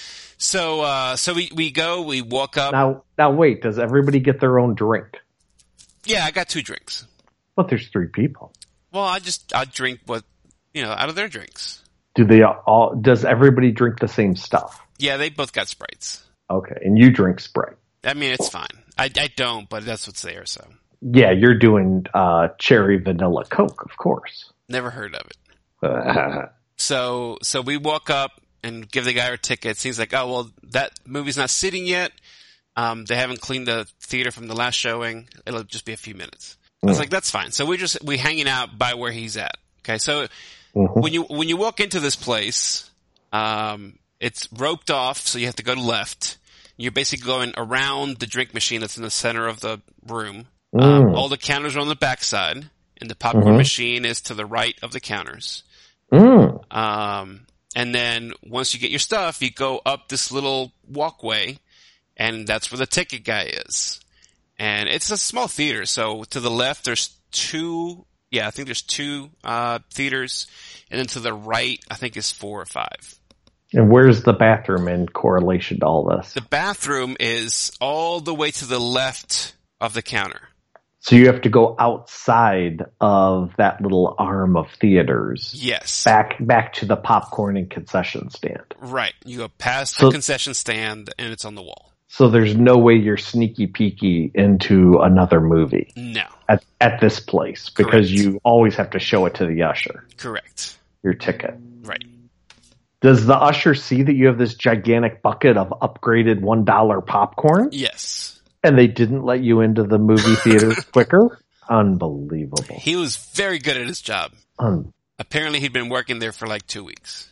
So, uh, so we, we go, we walk up. Now, now wait, does everybody get their own drink? Yeah, I got two drinks. But there's three people. Well, I just, I drink what, you know, out of their drinks. Do they all, does everybody drink the same stuff? Yeah, they both got Sprites. Okay. And you drink Sprite. I mean, it's fine. I, I don't, but that's what's there. So Yeah, you're doing uh, cherry vanilla Coke, of course. never heard of it. So so we walk up and give the guy our tickets. He's like, "Oh well, that movie's not sitting yet. Um, they haven't cleaned the theater from the last showing. It'll just be a few minutes." I was Mm. like, "That's fine." So we just we hanging out by where he's at. Okay, so Mhm. when you when you walk into this place, um, it's roped off, so you have to go to left. You're basically going around the drink machine that's in the center of the room. Um, Mm. all the counters are on the back side, and the popcorn Mhm. machine is to the right of the counters. Mm. Um, and then once you get your stuff, you go up this little walkway, and that's where the ticket guy is. And it's a small theater, so to the left there's two, yeah, I think there's two, uh, theaters, and then to the right, I think is four or five. And where's the bathroom in correlation to all this? The bathroom is all the way to the left of the counter. So you have to go outside of that little arm of theaters, Yes. back back to the popcorn and concession stand. Right. You go past So- the concession stand, and it's on the wall. So there's no way you're sneaky peeky into another movie No. at, at this place because Correct. you always have to show it to the usher, Correct. your ticket. Right. Does the usher see that you have this gigantic bucket of upgraded one dollar popcorn Yes. and they didn't let you into the movie theaters quicker? Unbelievable. He was very good at his job. Un- Apparently he'd been working there for like two weeks.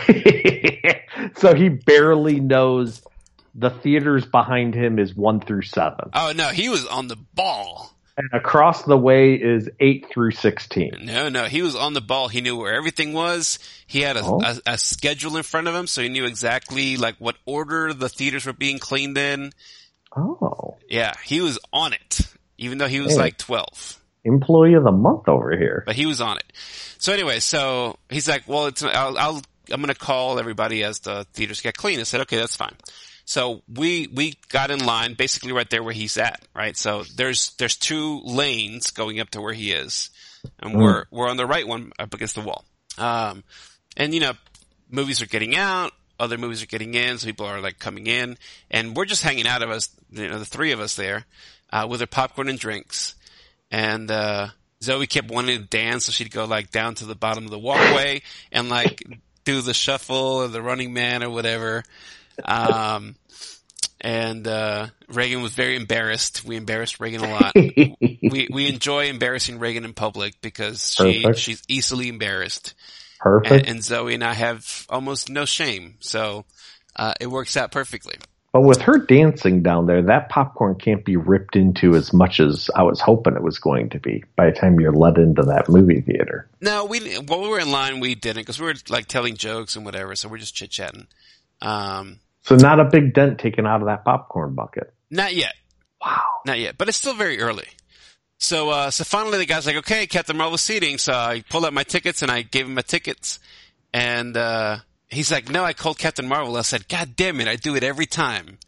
So he barely knows the theaters behind him is one through seven. Oh no, he was on the ball. And across the way is eight through sixteen. No, no, he was on the ball. He knew where everything was. He had a, Oh. a, a schedule in front of him, so he knew exactly like what order the theaters were being cleaned in. Oh. Yeah, he was on it, even though he was Hey. like twelve. Employee of the month over here. But he was on it. So anyway, so he's like, well, it's, I'll, I'll, I'm going to call everybody as the theaters get clean. I said, okay, that's fine. So we, we got in line basically right there where he's at, right? So there's, there's two lanes going up to where he is. And Mm. we're, we're on the right one up against the wall. Um, and you know, movies are getting out, other movies are getting in, so people are like coming in, and we're just hanging out of us, you know, the three of us there, uh, with our popcorn and drinks. And, uh, Zoe kept wanting to dance, so she'd go like down to the bottom of the walkway and like do the shuffle or the running man or whatever. Um, and, uh, Reagan was very embarrassed. We embarrassed Reagan a lot. we, we enjoy embarrassing Reagan in public because she, Perfect. she's easily embarrassed. Perfect. And, and Zoe and I have almost no shame. So, uh, it works out perfectly. But with her dancing down there, that popcorn can't be ripped into as much as I was hoping it was going to be by the time you're let into that movie theater. No, we, while we were in line, we didn't because we were like telling jokes and whatever. So we're just chit chatting. Um, So not a big dent taken out of that popcorn bucket. not yet. Wow. Not yet, but it's still very early. So, uh, so finally the guy's like, okay, Captain Marvel seating. So I pulled out my tickets and I gave him my tickets. And, uh, he's like, no, I called Captain Marvel. I said, God damn it, I do it every time.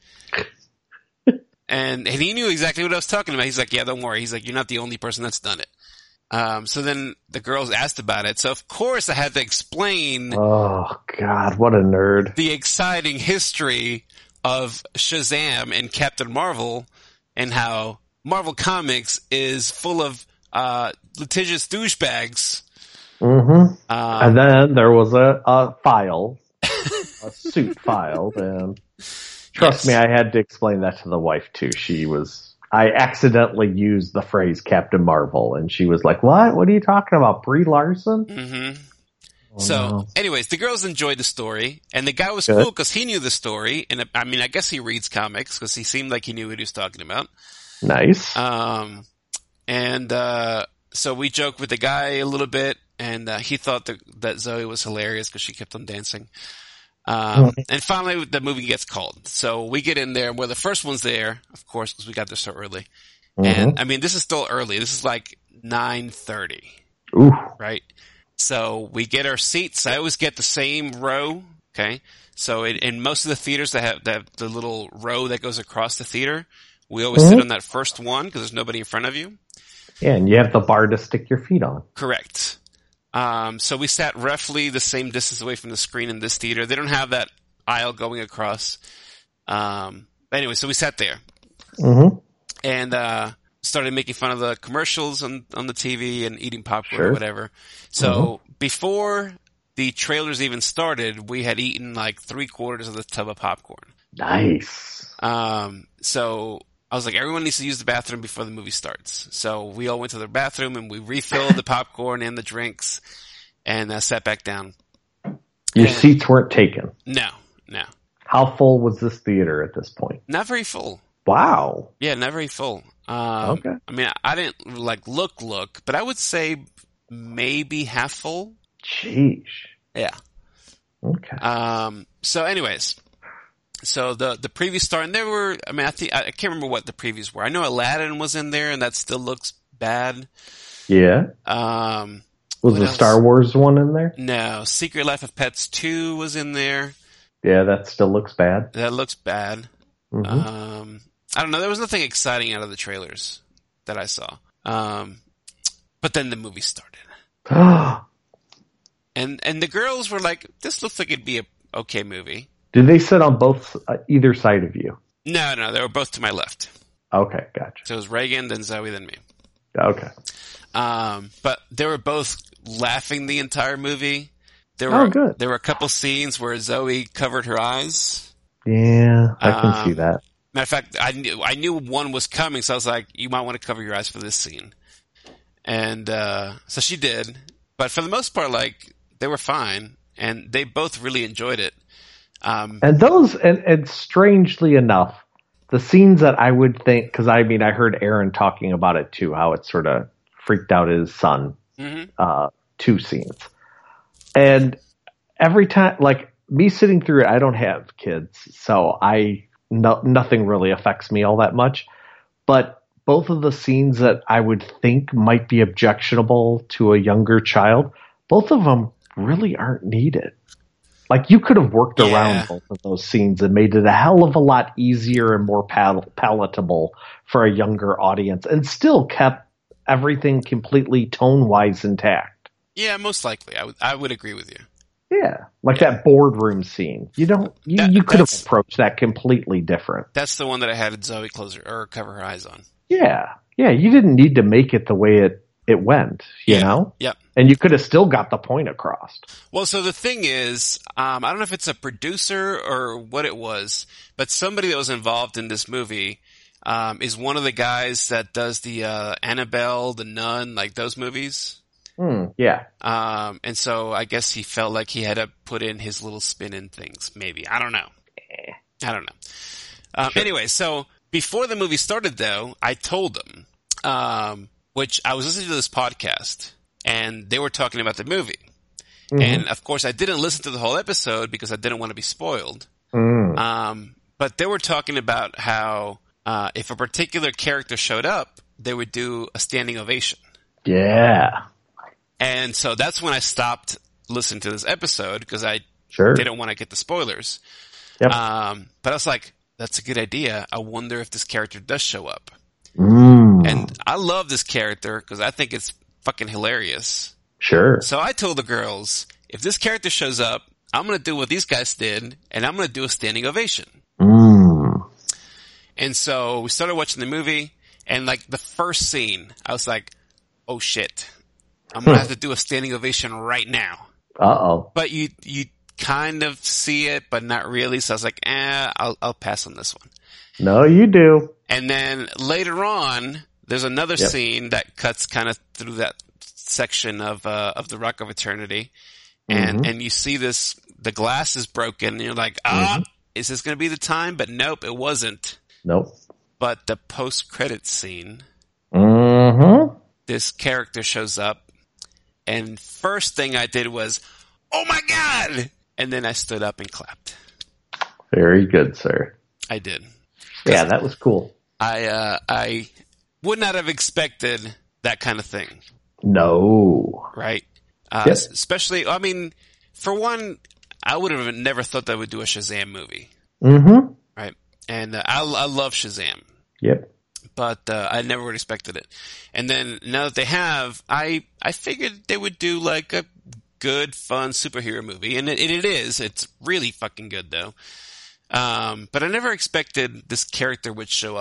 and, and he knew exactly what I was talking about. He's like, yeah, don't worry. He's like, you're not the only person that's done it. Um, so then the girls asked about it. So of course I had to explain Oh, God, what a nerd. the exciting history of Shazam and Captain Marvel and how Marvel Comics is full of, uh, litigious douchebags. Mm-hmm. Um, And then there was a, a file, a suit filed, and trust Yes. me, I had to explain that to the wife too. She was, I accidentally used the phrase Captain Marvel, and she was like, what? What are you talking about? Brie Larson? mhm. Oh, So, no. anyways, the girls enjoyed the story, and the guy was Good. cool because he knew the story, and I mean, I guess he reads comics because he seemed like he knew what he was talking about. Nice. Um, and uh, so we joked with the guy a little bit, and uh, he thought that, that Zoe was hilarious because she kept on dancing. Um, and finally, the movie gets called. So we get in there, and we're the first ones there, of course, because we got there so early. Mhm. And I mean, this is still early. This is like nine thirty. Ooh. Right? So we get our seats. I always get the same row. Okay. So in, in most of the theaters that have, that have the little row that goes across the theater, we always sit Mhm. on that first one because there's nobody in front of you. Yeah, and you have the bar to stick your feet on. Correct. Um, so we sat roughly the same distance away from the screen in this theater. They don't have that aisle going across. Um, but anyway, so we sat there. Mm-hmm. and uh, started making fun of the commercials on on the T V and eating popcorn Sure. or whatever. So Mm-hmm. before the trailers even started, we had eaten like three quarters of the tub of popcorn. Nice. Um, so I was like, everyone needs to use the bathroom before the movie starts. So we all went to the bathroom and we refilled the popcorn and the drinks and uh, sat back down. Your And- seats weren't taken. No, no, How full was this theater at this point? not very full. Wow. Yeah, not very full. Um, Okay. I mean, I didn't like look, look, but I would say maybe half full. Sheesh. Yeah. Okay. Um, so anyways, so the, the previews start, and there were, I mean, I think, I can't remember what the previews were. I know Aladdin was in there and that still looks bad. Yeah. Um, Was what the else? Star Wars one in there? no, Secret Life of Pets two was in there. Yeah, that still looks bad. That looks bad. Mhm. Um, I don't know. There was nothing exciting out of the trailers that I saw. Um, but then the movie started. And and the girls were like, "This looks like it'd be a okay movie." Did they sit on both, uh, either side of you? No, no, they were both to my left. Okay, gotcha. So it was Reagan, then Zoe, then me. Okay. Um, but they were both laughing the entire movie. There Oh, were good. there were a couple scenes where Zoe covered her eyes. Yeah, I can Um, see that. Matter of fact, I knew I knew one was coming, so I was like, "You might want to cover your eyes for this scene." And uh, so she did. But for the most part, like they were fine, and they both really enjoyed it. Um, And those, and, and strangely enough, the scenes that I would think, because I mean, I heard Aaron talking about it too, how it sort of freaked out his son. mhm. Uh, two scenes, and every time, like me sitting through it, I don't have kids, so I no, nothing really affects me all that much. But both of the scenes that I would think might be objectionable to a younger child, both of them really aren't needed. Like you could have worked Yeah. around both of those scenes and made it a hell of a lot easier and more pal- palatable for a younger audience, and still kept everything completely tone-wise intact. Yeah, most likely, I would I would agree with you. Yeah, like that boardroom scene. You don't. You, That- you could have that's- approached that completely different. That's the one that I had Zoe close her, or cover her eyes on. Yeah, yeah. You didn't need to make it the way it it went. You Yeah. know. Yep. And you could have still got the point across. Well, so the thing is, um, I don't know if it's a producer or what it was, but somebody that was involved in this movie um, is one of the guys that does the uh, Annabelle, the Nun, like those movies. Hmm. Yeah. Um, and so I guess he felt like he had to put in his little spin in things. Maybe I don't know. I don't know. Um, Sure. Anyway, so before the movie started, though, I told them, um, which I was listening to this podcast, and they were talking about the movie. Mhm. And of course, I didn't listen to the whole episode because I didn't want to be spoiled. Mm. Um, but they were talking about how uh, if a particular character showed up, they would do a standing ovation. Yeah. And so that's when I stopped listening to this episode because I Sure. didn't want to get the spoilers. Yep. Um, but I was like, that's a good idea. I wonder if this character does show up. Mm. And I love this character because I think it's fucking hilarious. Sure. So I told the girls, if this character shows up, I'm going to do what these guys did, and I'm going to do a standing ovation. Mm. And so we started watching the movie, and like the first scene, I was like, oh shit, I'm going to have to do a standing ovation right now. Uh oh. But you, you kind of see it, but not really. So I was like, eh, I'll, I'll pass on this one. No, you do. And then later on, there's another Yep. scene that cuts kind of through that section of, uh, of the Rock of Eternity. And, Mhm. and you see this, the glass is broken and you're like, ah, Mm-hmm. is this going to be the time? But nope, it wasn't. Nope. But the post-credit scene, Mm-hmm. this character shows up, and first thing I did was, oh my God! And then I stood up and clapped. Very good, sir. I did. Yeah, that was cool. I, uh, I would not have expected that kind of thing, No. right? Uh, Yep. especially, I mean, for one, I would have never thought they would do a Shazam movie, Mm-hmm. right? And uh, I, I love Shazam. Yep. But uh, I never would have expected it. And then now that they have, I I figured they would do like a good, fun superhero movie, and it, it is. It's really fucking good, though. Um, but I never expected this character would show up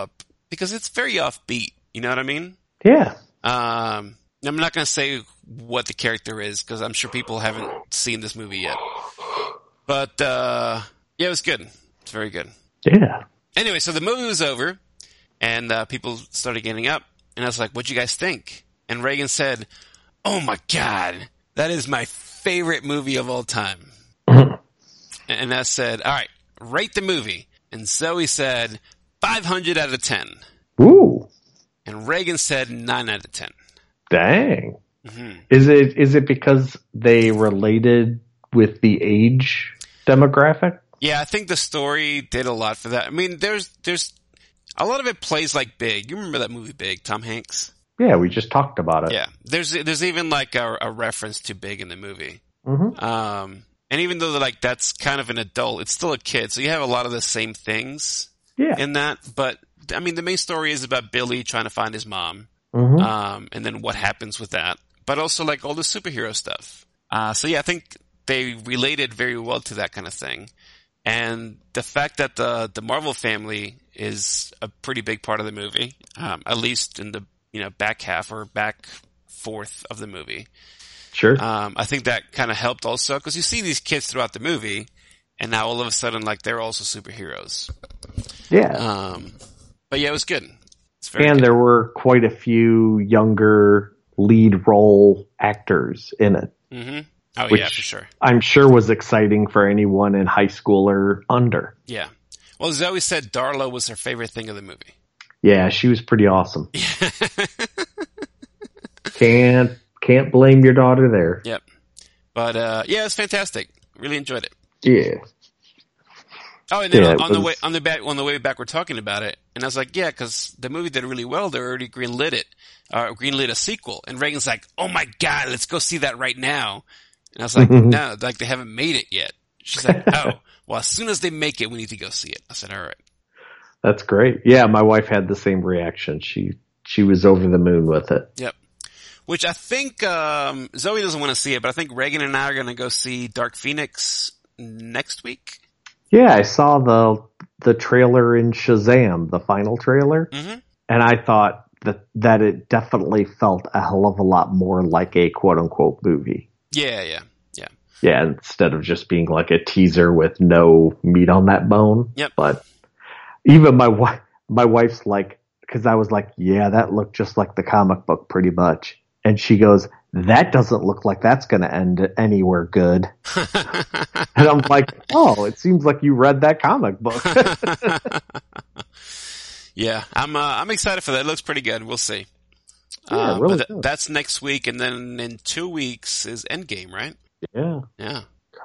because it's very offbeat. You know what I mean? Yeah. Um, I'm not going to say what the character is because I'm sure people haven't seen this movie yet. But uh, yeah, it was good. It's very good. Yeah. Anyway, so the movie was over, and uh, people started getting up, and I was like, "What'd you guys think?" And Reagan said, "Oh my God, that is my favorite movie of all time." And I said, "All right, rate the movie." And Zoe said, five hundred out of ten. Ooh. And Reagan said nine out of ten. Dang. Mm-hmm. Is it is it because they related with the age demographic? Yeah, I think the story did a lot for that. I mean, there's there's a lot of it plays like Big. You remember that movie Big, Tom Hanks? Yeah, we just talked about it. Yeah, there's there's even like a, a reference to Big in the movie. Mm-hmm. Um, and even though like that's kind of an adult, it's still a kid, so you have a lot of the same things Yeah. in that. But I mean, the main story is about Billy trying to find his mom, Mm-hmm. um, and then what happens with that. But also like all the superhero stuff. Uh, so yeah, I think they related very well to that kind of thing. And the fact that the the Marvel family is a pretty big part of the movie, um, at least in the you know back half or back fourth of the movie. Sure. Um, I think that kind of helped also because you see these kids throughout the movie, and now all of a sudden like they're also superheroes. Yeah. Um, but yeah, it was good. It's very And good. there were quite a few younger lead role actors in it. Mm-hmm. Oh which yeah, for sure. I'm sure was exciting for anyone in high school or under. Yeah. Well, Zoe said Darla was her favorite thing of the movie. Yeah, she was pretty awesome. can't can't blame your daughter there. Yep. But uh, yeah, it's fantastic. Really enjoyed it. Yeah. Oh, and then Yeah, on, it on the was- way on the back on the way back, we're talking about it, and I was like, yeah, because the movie did really well. They already greenlit it, uh, greenlit a sequel, and Reagan's like, oh my God, let's go see that right now. And I was like, no, like they haven't made it yet. She's like, oh, well, as soon as they make it, we need to go see it. I said, all right. That's great. Yeah, my wife had the same reaction. She she was over the moon with it. Yep. Which I think um, Zoe doesn't want to see it, but I think Reagan and I are going to go see Dark Phoenix next week. Yeah, I saw the the trailer in Shazam, the final trailer, Mm-hmm. and I thought that that it definitely felt a hell of a lot more like a quote unquote movie. Yeah, yeah, yeah. Yeah, instead of just being like a teaser with no meat on that bone. Yep. But even my wife, my wife's like, because I was like, yeah, that looked just like the comic book pretty much. And she goes, that doesn't look like that's going to end anywhere good. And I'm like, oh, it seems like you read that comic book. Yeah, I'm uh, I'm excited for that. It looks pretty good. We'll see. Yeah, Uh, really but th- does. that's next week, and then in two weeks is Endgame, right? Yeah, Yeah,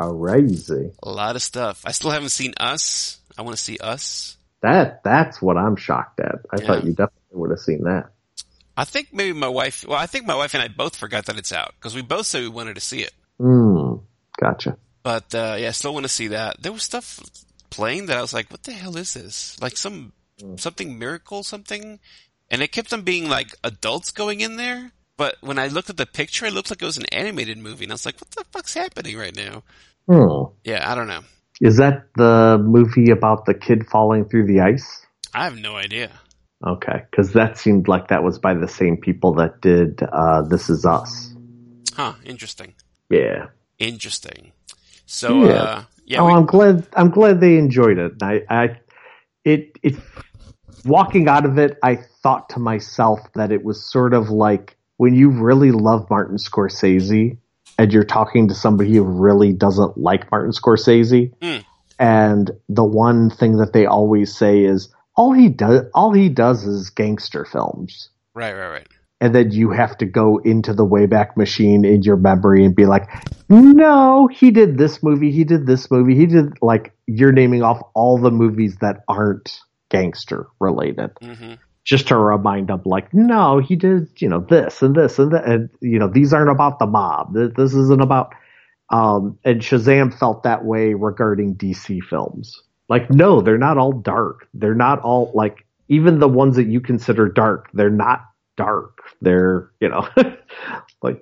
crazy. a lot of stuff. I still haven't seen Us. I want to see Us. That that's what I'm shocked at. I Yeah. thought you definitely would have seen that. I think maybe my wife. Well, I think my wife and I both forgot that it's out because we both said we wanted to see it. Hmm. Gotcha. But uh, yeah, I still want to see that. There was stuff playing that I was like, "What the hell is this?" Like some something miracle something, and it kept on being like adults going in there. But when I looked at the picture, it looked like it was an animated movie, and I was like, "What the fuck's happening right now?" Hmm. Yeah, I don't know. Is that the movie about the kid falling through the ice? I have no idea. Okay, because that seemed like that was by the same people that did uh, This Is Us. Huh? Interesting. Yeah. Interesting. So, Yeah. uh, yeah, oh, we, I'm glad. I'm glad they enjoyed it. I, I, it, it. Walking out of it, I thought to myself that it was sort of like when you really love Martin Scorsese and you're talking to somebody who really doesn't like Martin Scorsese, Mm. and the one thing that they always say is all he does, all he does is gangster films. right, right, right. And then you have to go into the Wayback Machine in your memory and be like, no, he did this movie, he did this movie, he did, like, you're naming off all the movies that aren't gangster related. Mm-hmm. Just to remind them, like, no, he did, you know, this and this and that. And, you know, these aren't about the mob. This, this isn't about, um, and Shazam felt that way regarding D C films. Like, no, they're not all dark. They're not all, like, even the ones that you consider dark, they're not dark. They're, you know, like,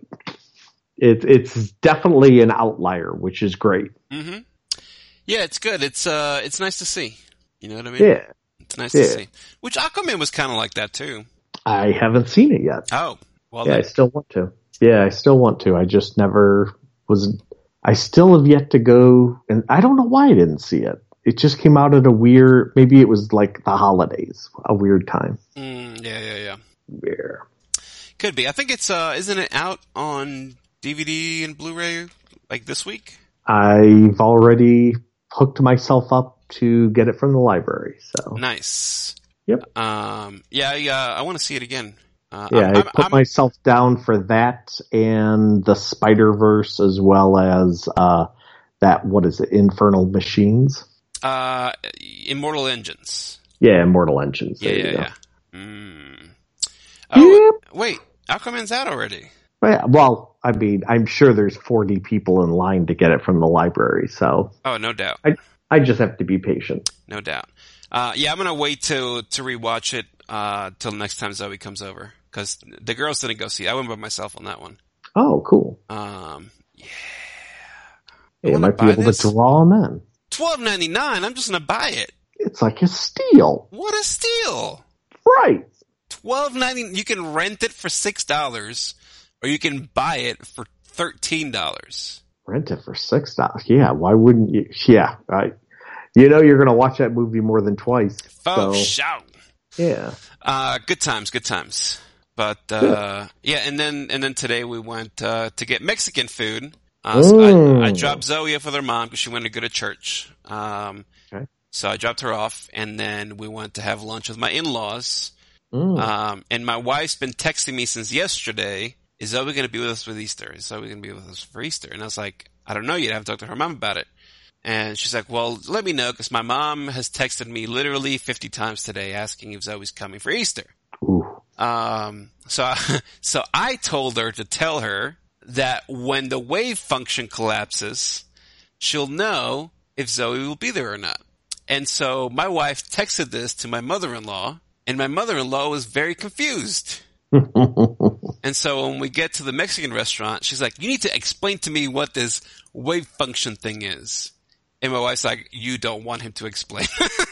it's it's definitely an outlier, which is great. Mm-hmm. Yeah, it's good. It's uh, it's nice to see. You know what I mean? Yeah. It's nice Yeah. to see. Which Aquaman was kind of like that too. I haven't seen it yet. Oh, well, Yeah, then. I still want to. Yeah, I still want to. I just never was. I still have yet to go, and I don't know why I didn't see it. It just came out at a weird. Maybe it was like the holidays, a weird time. Mm, yeah, yeah, yeah. Where Could be. I think it's. uh Isn't it out on D V D and Blu-ray like this week? I've already hooked myself up to get it from the library. So Nice. Yep. Um. Yeah. Yeah. I want to see it again. Uh, yeah, I'm, I I'm, put I'm, myself down for that and the Spider Verse as well as uh that. What is it? Infernal Machines. uh, Immortal Engines. Yeah, Immortal Engines. Yeah, There yeah, you go. yeah. Mm. Oh, wait. Aquaman's out already. Yeah, well, I mean, I'm sure there's forty people in line to get it from the library, so Oh, no doubt. I I just have to be patient. No doubt. Uh, yeah, I'm gonna wait to to rewatch it uh till next time Zoe comes over because the girls didn't go see it. I went by myself on that one. Oh, cool. Um, yeah. Yeah, you wanna might be buy able this? to draw them in. twelve ninety-nine. I'm just gonna buy it. It's like a steal. What a steal! Right. twelve ninety. You can rent it for six dollars, or you can buy it for thirteen dollars. Rent it for six dollars. Yeah, why wouldn't you? Yeah, I, you know you're going to watch that movie more than twice. Oh, so, shout! yeah. Uh, good times, good times. But uh, yeah, and then and then today we went uh, to get Mexican food. Uh, so Mm. I, I dropped Zoe off with her mom because she wanted to go to church. Um, Okay. So I dropped her off, and then we went to have lunch with my in-laws. Mm. Um, and my wife's been texting me since yesterday. Is Zoe going to be with us for Easter? Is Zoe going to be with us for Easter? And I was like, I don't know yet. I haven't talked to her mom about it. And she's like, well, let me know because my mom has texted me literally fifty times today asking if Zoe's coming for Easter. Ooh. Um, so, I, so I told her to tell her that when the wave function collapses, she'll know if Zoe will be there or not. And so my wife texted this to my mother-in-law, and my mother-in-law was very confused. And so when we get to the Mexican restaurant, she's like, you need to explain to me what this wave function thing is. And my wife's like, you don't want him to explain.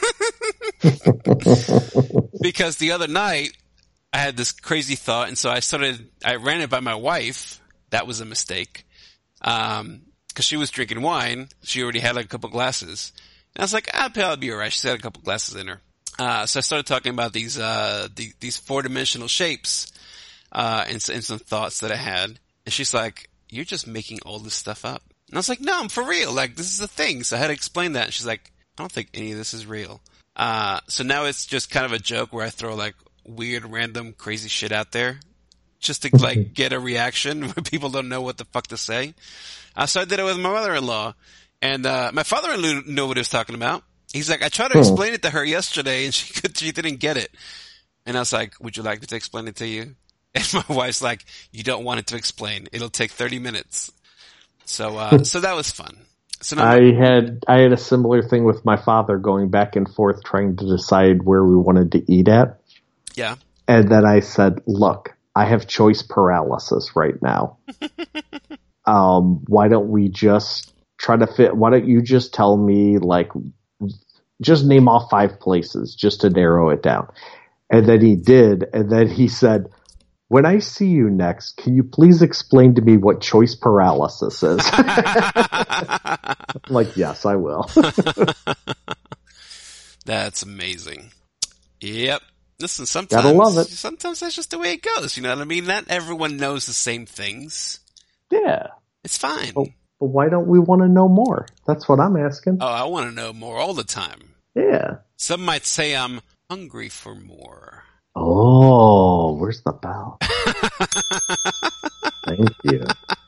Because the other night, I had this crazy thought, and so I started, I ran it by my wife. That was a mistake. Um, cause she was drinking wine. She already had like a couple glasses. And I was like, ah, I'll be alright. She's had a couple glasses in her. Uh, so I started talking about these, uh, the, these four-dimensional shapes, uh, and, and some thoughts that I had. And she's like, you're just making all this stuff up. And I was like, no, I'm for real. Like, this is a thing. So I had to explain that. And she's like, I don't think any of this is real. Uh, so now it's just kind of a joke where I throw like weird, random, crazy shit out there just to like get a reaction where people don't know what the fuck to say. Uh, so I did it with my mother-in-law. And, uh, my father-in-law knew what he was talking about. He's like, I tried to Hmm. explain it to her yesterday and she could, she didn't get it. And I was like, would you like me to explain it to you? And my wife's like, you don't want it to explain. It'll take thirty minutes. So, uh, so that was fun. So now I had I had a similar thing with my father going back and forth trying to decide where we wanted to eat at. yeah. And then I said, look, I have choice paralysis right now. um, why don't we just try to fit, why don't you just tell me, like, just name off five places just to narrow it down. And then he did. And then he said, when I see you next, can you please explain to me what choice paralysis is? I'm like, yes, I will. That's amazing. Yep. Listen, sometimes, Gotta love it. sometimes that's just the way it goes. You know what I mean? Not everyone knows the same things. Yeah. It's fine. But, but why don't we want to know more? That's what I'm asking. Oh, I want to know more all the time. Yeah. Some might say I'm hungry for more. Oh, where's the bell? Thank you.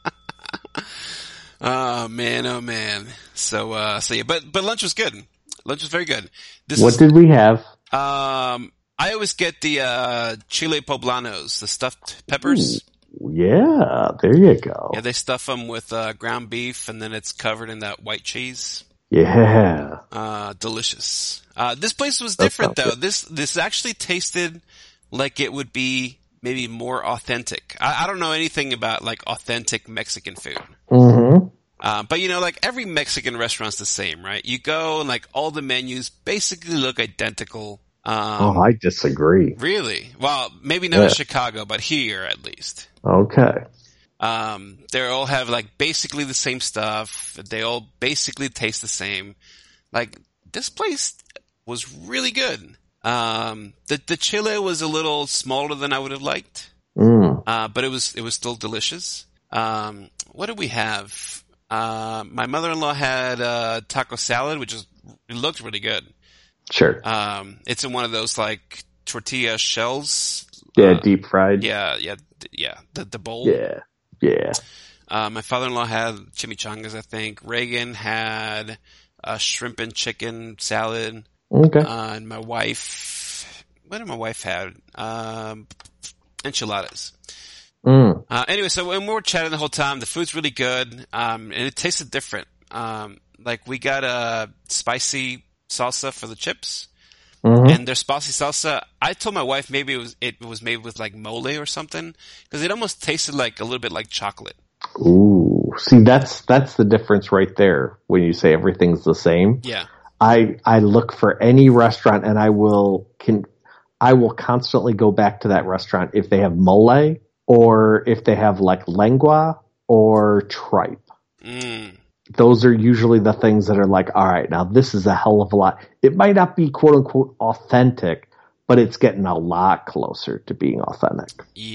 Oh man, oh man. So, uh, so yeah, but, but lunch was good. Lunch was very good. This What is, did we have? um, I always get the, uh, chile poblanos, the stuffed peppers. Yeah, there you go. Yeah, they stuff them with, uh, ground beef and then it's covered in that white cheese. Yeah. Uh, delicious. Uh, this place was That different sounds though. good. This, this actually tasted like it would be maybe more authentic. I, I don't know anything about like authentic Mexican food. Mm-hmm. Uh, but you know, like every Mexican restaurant's the same, right? You go and like all the menus basically look identical. Um, oh, I disagree. Really? Well, maybe not Yeah. in Chicago, but here at least. Okay. Um, they all have like basically the same stuff. They all basically taste the same. Like this place was really good. Um, the the chile was a little smaller than I would have liked, Mm. uh, but it was it was still delicious. Um, what did we have? Uh, my mother-in-law had uh, taco salad, which is it looked really good. Sure. Um, it's in one of those like tortilla shells. Yeah, Uh, deep fried. yeah, yeah, th- yeah. The the bowl. Yeah. Yeah. Uh, my father-in-law had chimichangas, I think. Reagan had a shrimp and chicken salad. Okay. Uh, and my wife, what did my wife have? Um, enchiladas. Mm. Uh, anyway, so when we were chatting the whole time, the food's really good, um, and it tasted different. Um, like we got a spicy salsa for the chips, hmm and their spicy salsa, I told my wife maybe it was, it was made with like mole or something, because it almost tasted like a little bit like chocolate. Ooh. See, that's that's the difference right there when you say everything's the same. Yeah. I I look for any restaurant and I will can I will constantly go back to that restaurant if they have mole or if they have like lengua or tripe. Mm. Those are usually the things that are like, all right, now this is a hell of a lot. It might not be quote unquote authentic, but it's getting a lot closer to being authentic.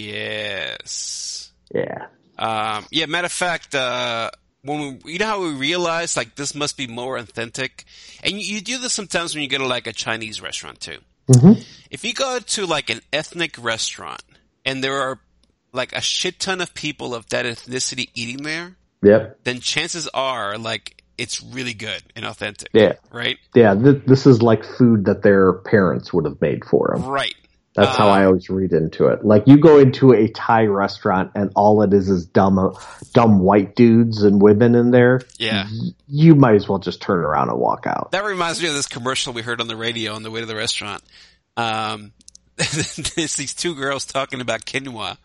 Yes. Yeah. Um, yeah, matter of fact, uh, when we, you know how we realize like this must be more authentic, and you, you do this sometimes when you go to like a Chinese restaurant too. Mm-hmm. If you go to like an ethnic restaurant and there are like a shit ton of people of that ethnicity eating there, Yep. then chances are like it's really good and authentic. Yeah. Right? Yeah. Th- this is like food that their parents would have made for them. Right. That's how I Um, always read into it. Like you go into a Thai restaurant and all it is is dumb, dumb white dudes and women in there. Yeah. y- You might as well just turn around and walk out. That reminds me of this commercial we heard on the radio on the way to the restaurant. Um, there's these two girls talking about quinoa.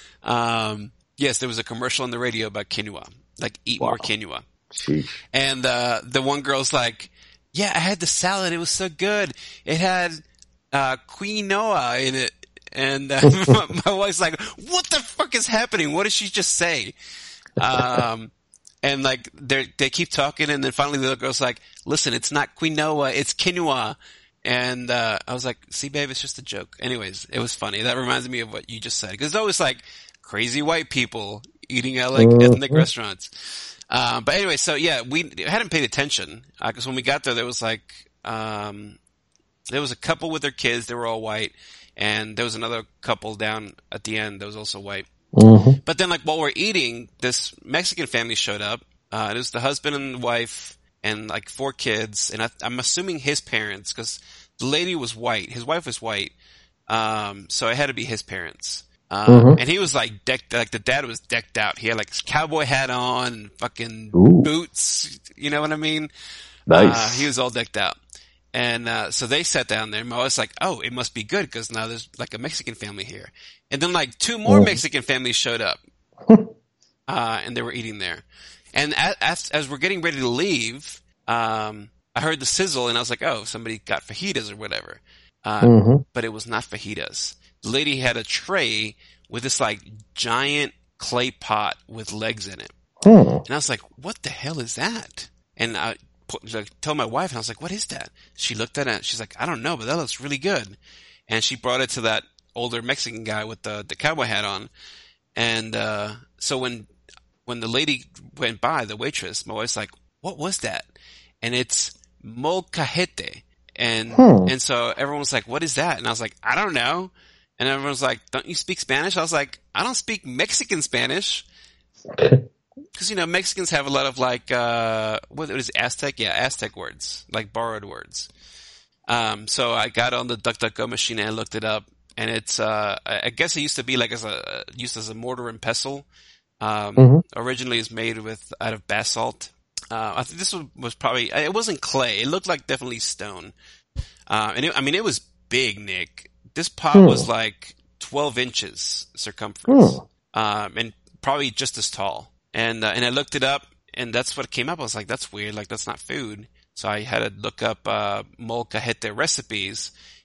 Um, yes, there was a commercial on the radio about quinoa. Like, eat Wow. more quinoa. Sheesh. And, uh, the one girl's like, yeah, I had the salad. It was so good. It had, uh, quinoa in it. And, uh, my, my wife's like, what the fuck is happening? What did she just say? Um, and like, they they keep talking, and then finally the little girl's like, listen, it's not quinoa, it's quinoa. And, uh, I was like, see, babe, it's just a joke. Anyways, it was funny. That reminds me of what you just said. Cause it's always like crazy white people eating at like Mhm. ethnic restaurants. Um, but anyway, so yeah, we hadn't paid attention, uh, cause when we got there, there was like, um, there was a couple with their kids. They were all white. And there was another couple down at the end that was also white. Mm-hmm. But then, like, while we're eating, this Mexican family showed up. Uh, it was the husband and wife and, like, four kids. And I, I'm assuming his parents, because the lady was white. His wife was white. Um, so it had to be his parents. Um, Mhm. and he was, like, decked, like, the dad was decked out. He had, like, his cowboy hat on and fucking Ooh. boots. You know what I mean? Nice. Uh, he was all decked out. And, uh, so they sat down there and I was like, oh, it must be good because now there's like a Mexican family here. And then like two more Oh. Mexican families showed up, uh, and they were eating there. And as, as, as we're getting ready to leave, um, I heard the sizzle and I was like, oh, somebody got fajitas or whatever. Uh, hmm but it was not fajitas. The lady had a tray with this like giant clay pot with legs in it. Hmm. And I was like, what the hell is that? And I put, like, told my wife, and I was like, what is that? She looked at it, and she's like, I don't know, but that looks really good. And she brought it to that older Mexican guy with the, the cowboy hat on. And, uh, so when, when the lady went by, the waitress, my wife's like, what was that? And it's molcajete. And, Hmm. and so everyone was like, what is that? And I was like, I don't know. And everyone was like, don't you speak Spanish? I was like, I don't speak Mexican Spanish. Because, you know, Mexicans have a lot of, like, uh, what is it, Aztec? Yeah, Aztec words, like borrowed words. Um, so I got on the DuckDuckGo machine and I looked it up, and it's, uh, I I guess it used to be like as a, used as a mortar and pestle. Um, Mhm. originally it's made with, out of basalt. Uh, I think this was, was probably, it wasn't clay. It looked like definitely stone. Uh, and it, I mean, it was big, Nick. This pot Hmm. was like twelve inches circumference. Hmm. Um, and probably just as tall. And, uh, and I looked it up, and that's what came up. I was like, that's weird. Like, that's not food. So I had to look up, uh, molcajete recipes.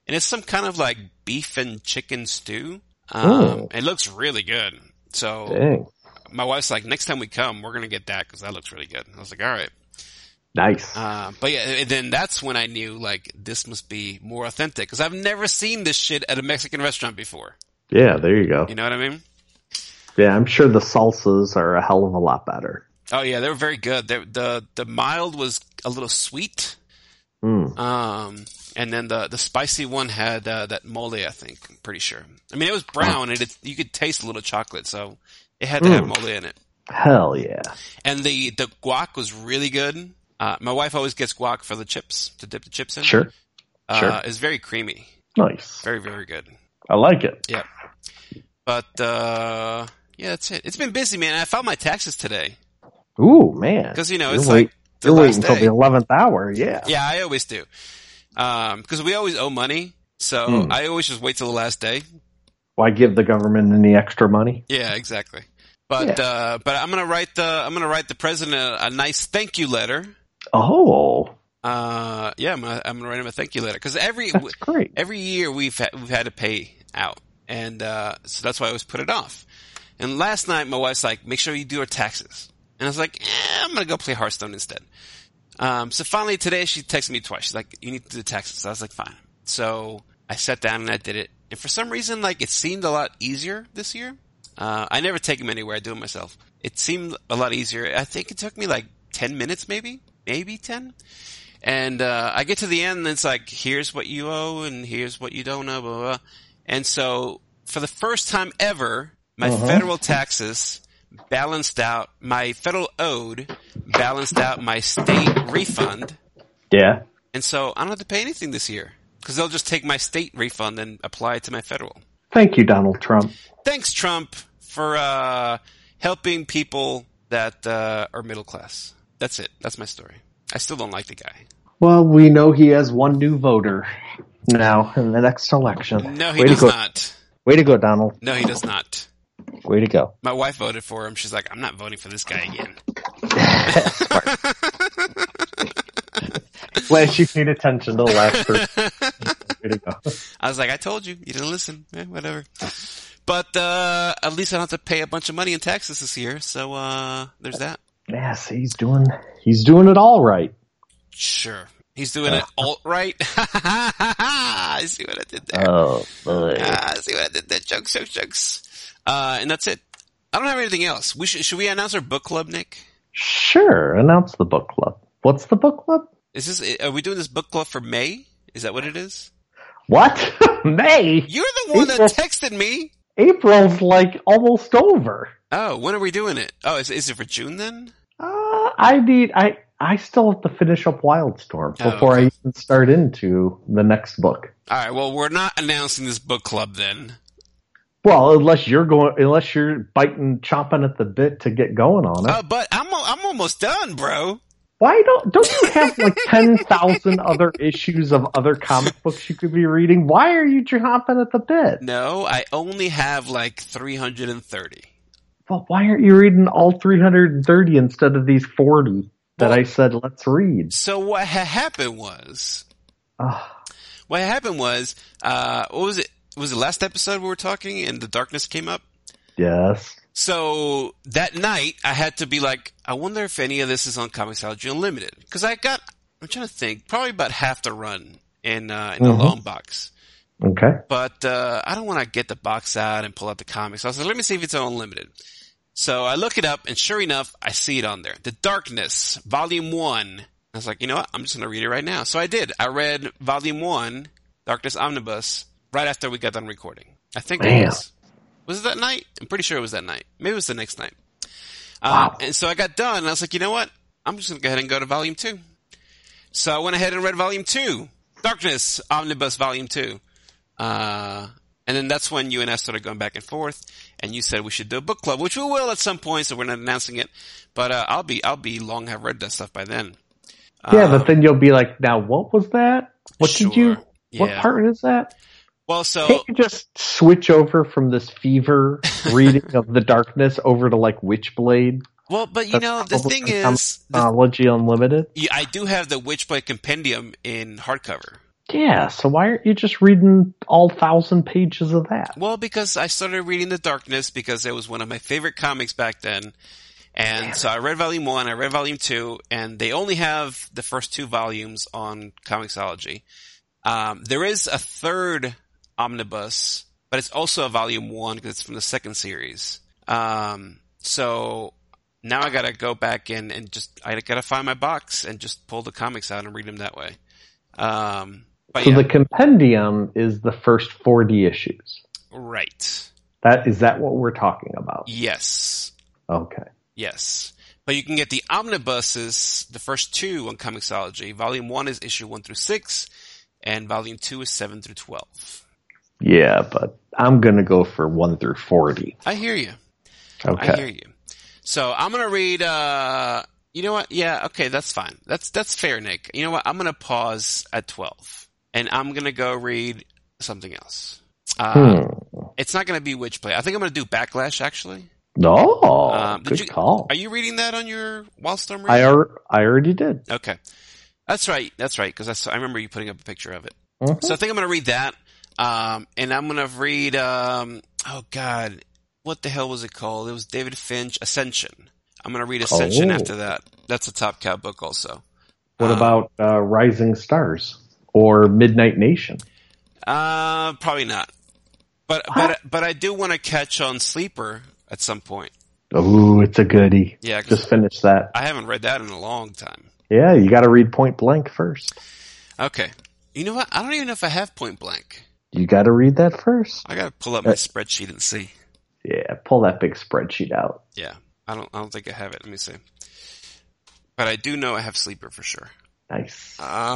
and it's some kind of like beef and chicken stew. Um, Oh. it looks really good. So Dang. my wife's like, next time we come, we're gonna get that because that looks really good. I was like, all right. Nice. Uh, but yeah, and then that's when I knew like this must be more authentic because I've never seen this shit at a Mexican restaurant before. Yeah, there you go. You know what I mean? Yeah, I'm sure the salsas are a hell of a lot better. Oh yeah, they were very good. They, the the mild was a little sweet, Mm. um, and then the the spicy one had uh, that mole. I think I'm pretty sure. I mean, it was brown, and it, you could taste a little chocolate, so it had to have Mm. mole in it. Hell yeah. And the the guac was really good. Uh, my wife always gets guac for the chips to dip the chips in. Sure. uh, sure. It's very creamy, Nice. very very good. I like it. Yeah, but uh, yeah, that's it. It's been busy, man. I filed my taxes today Ooh, man. because you know You're it's wait- like the You're last waiting until day. the eleventh hour, yeah. Yeah, I always do. Um, cause we always owe money. So Hmm. I always just wait till the last day. Why give the government any extra money? Yeah, exactly. But, uh, but I'm going to write the, I'm going to write the president a, a nice thank you letter. Oh, Uh, yeah, I'm going to, I'm going to write him a thank you letter. Cause every, that's great. every year we've had, we've had to pay out. And, uh, so that's why I always put it off. And last night my wife's like, make sure you do our taxes. And I was like, eh, I'm going to go play Hearthstone instead. Um, so finally today she texted me twice. She's like, you need to do the taxes. I was like, fine. So I sat down and I did it. And for some reason, like, it seemed a lot easier this year. Uh, I never take them anywhere. I do it myself. It seemed a lot easier. I think it took me like ten minutes, maybe, maybe ten. And, uh, I get to the end and it's like, here's what you owe and here's what you don't owe, blah, blah, blah. And so for the first time ever, my Uh-huh. federal taxes balanced out, my federal owed balanced out my state refund. Yeah. And so I don't have to pay anything this year because they'll just take my state refund and apply it to my federal. Thank you, Donald Trump. Thanks, Trump, for uh, helping people that uh, are middle class. That's it. That's my story. I still don't like the guy. Well, we know he has one new voter now in the next election. No, he Way does to go. not. Way to go, Donald. No, he does not. Way to go. My wife voted for him. She's like, I'm not voting for this guy again. Glad you paid attention to the last person. Way to go. I was like, I told you. You didn't listen. Eh, whatever. But uh, at least I don't have to pay a bunch of money in taxes this year. So uh, there's that. Yes, he's doing he's doing it all right. Sure. He's doing it alt-right. I see what I did there. Oh boy. Ah, I see what I did there. Jokes, jokes, jokes. Uh, and that's it. I don't have anything else. We should, should we announce our book club, Nick? Sure, announce the book club. What's the book club? Is this, are we doing this book club for May? Is that what it is? What? May? You're the one that April. texted me. April's like almost over. Oh, when are we doing it? Oh, is, is it for June then? Uh, I need I I still have to finish up Wildstorm Oh, before okay. I even start into the next book. Alright, well, we're not announcing this book club then. Well, unless you're going, unless you're biting, chomping at the bit to get going on it. Uh, but I'm, I'm almost done, bro. Why don't don't you have like ten thousand other issues of other comic books you could be reading? Why are you chomping at the bit? No, I only have like three hundred thirty. Well, why aren't you reading all three hundred thirty instead of these forty that Well- I said let's read? So what ha- happened was, Ugh. what happened was, uh, what was it? Was the last episode we were talking and the darkness came up? Yes. So that night I had to be like, I wonder if any of this is on Comixology Unlimited. Cause I got, I'm trying to think, probably about half the run in, uh, in the Mhm. long box. Okay. But, uh, I don't want to get the box out and pull out the comics. I was like, let me see if it's on Unlimited. So I look it up and sure enough, I see it on there. The Darkness, Volume one. I was like, you know what? I'm just going to read it right now. So I did. I read Volume one, Darkness Omnibus, right after we got done recording. I think Man. it was. Was it that night? I'm pretty sure it was that night. Maybe it was the next night. Wow. Um, and so I got done and I was like, you know what? I'm just going to go ahead and go to Volume two. So I went ahead and read Volume two, Darkness Omnibus Volume two. Uh, and then that's when you and I started going back and forth, and you said we should do a book club, which we will at some point, so we're not announcing it. But uh, I'll be I'll be long have read that stuff by then. Yeah, Um, but then you'll be like, now what was that? What did you, sure. what Yeah. part is that? Well, so Can't you just switch over from this fever reading of the darkness over to like Witchblade? well, but you That's know the probably thing on is, the, Comixology Unlimited? yeah, I do have the Witchblade Compendium in hardcover. Yeah, so why aren't you just reading all thousand pages of that? Well, because I started reading The Darkness because it was one of my favorite comics back then. And Damn so I read volume one, I read volume two, and they only have the first two volumes on Comixology. Um, there is a third omnibus, but it's also a volume one because it's from the second series. Um, so now I gotta go back in and just, I gotta find my box and just pull the comics out and read them that way. Um, but so yeah. the compendium is the first forty issues. Right. That is that what we're talking about? Yes. Okay. Yes. But you can get the omnibuses, the first two on Comixology. Volume one is issue one through six, and volume two is seven through twelve. Yeah, but I'm gonna go for one through forty. I hear you. Okay. I hear you. So I'm gonna read, uh, you know what? Yeah, okay, that's fine. That's, that's fair, Nick. You know what? I'm gonna pause at twelve, and I'm gonna go read something else. Uh, Hmm. It's not gonna be Witchblade. I think I'm gonna do Backlash, actually. Oh, Um, did good you, call. Are you reading that on your Wildstorm? I, ar- I already did. Okay. That's right. That's right. Because I remember you putting up a picture of it. Mm-hmm. So I think I'm going to read that. Um, and I'm going to read, um, oh God, what the hell was it called? It was David Finch, Ascension. I'm going to read Ascension Oh. after that. That's a Top Cow book also. What um, about uh, Rising Stars or Midnight Nation? Uh, probably not. But, but, but I do want to catch on Sleeper at some point. Oh, it's a goodie. Yeah. 'cause Just finish that. I haven't read that in a long time. Yeah, you got to read Point Blank first. Okay. You know what? I don't even know if I have Point Blank. You got to read that first. I got to pull up my spreadsheet and see. Yeah, pull that big spreadsheet out. Yeah. I don't, I don't think I have it. Let me see. But I do know I have Sleeper for sure. Nice.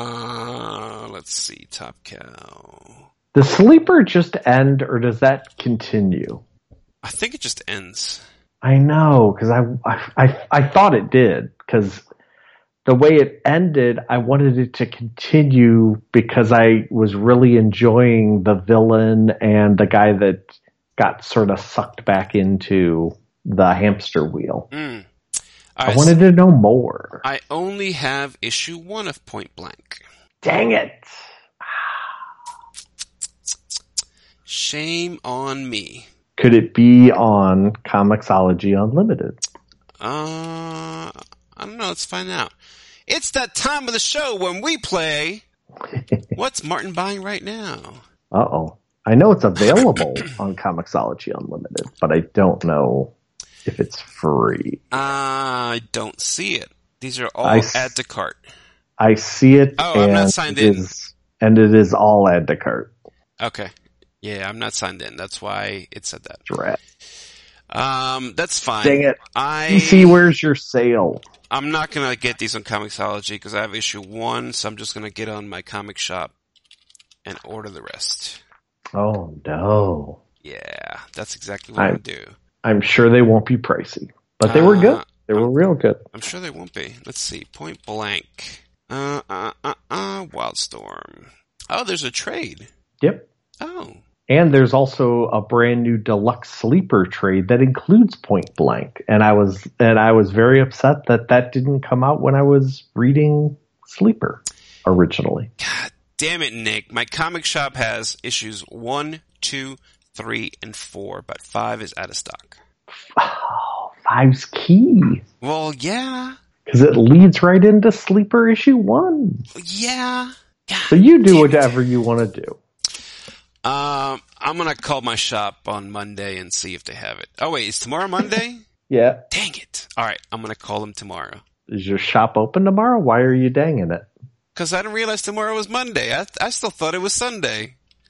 Uh, let's see. Top Cow. Does Sleeper just end, or does that continue? I think it just ends. I know, because I, I, I, I thought it did, because the way it ended, I wanted it to continue because I was really enjoying the villain and the guy that got sort of sucked back into the hamster wheel. Mm. I wanted to know more. I only have issue one of Point Blank. Dang it. Shame on me. Could it be on Comixology Unlimited? Uh, I don't know. Let's find out. It's that time of the show when we play What's Martin Buying Right Now? Uh-oh. I know it's available on Comixology Unlimited, but I don't know if it's free. I don't see it. These are all I add to cart. I see it. Oh, and I'm not signed it in. Is, and it is all add to cart. Okay. Yeah, I'm not signed in. That's why it said that. Drat. Um, that's fine. Dang it. I, D C, where's your sale? I'm not going to get these on Comixology because I have issue one, so I'm just going to get on my comic shop and order the rest. Oh, no. Yeah, that's exactly what I- I'm going to do. I'm sure they won't be pricey, but they were Uh, good. They were real good. I'm sure they won't be. Let's see. Point Blank. Uh, uh, uh, uh, Wildstorm. Oh, there's a trade. Yep. Oh. And there's also a brand new deluxe sleeper trade that includes Point Blank. And I was and I was very upset that that didn't come out when I was reading Sleeper originally. God damn it, Nick. My comic shop has issues one, two, three, and four, but five is out of stock. Oh, five's key. Well, yeah. Because it leads right into Sleeper issue one. Yeah. God So you do damn it. whatever you want to do. Um, I'm gonna call my shop on Monday and see if they have it. Oh wait, is tomorrow Monday? Yeah. Dang it. Alright, I'm gonna call them tomorrow. Is your shop open tomorrow? Why are you danging it? Cause I didn't realize tomorrow was Monday. I, I still thought it was Sunday.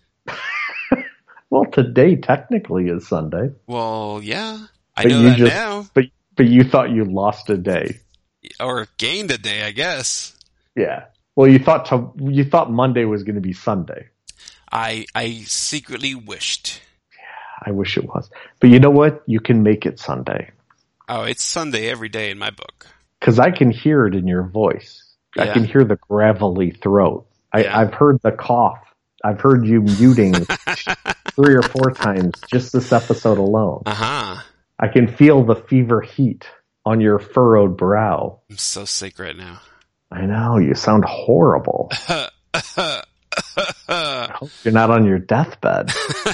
Well, today technically is Sunday. Well, yeah. I But know you that just- now. But but you thought you lost a day. Or gained a day, I guess. Yeah. Well, you thought to, you thought Monday was going to be Sunday. I I secretly wished. I wish it was. But you know what? You can make it Sunday. Oh, it's Sunday every day in my book. Because I can hear it in your voice. I Yeah. can hear the gravelly throat. I, Yeah. I've heard the cough. I've heard you muting three or four times just this episode alone. Uh-huh. I can feel the fever heat on your furrowed brow. I'm so sick right now. I know, you sound horrible. I hope you're not on your deathbed.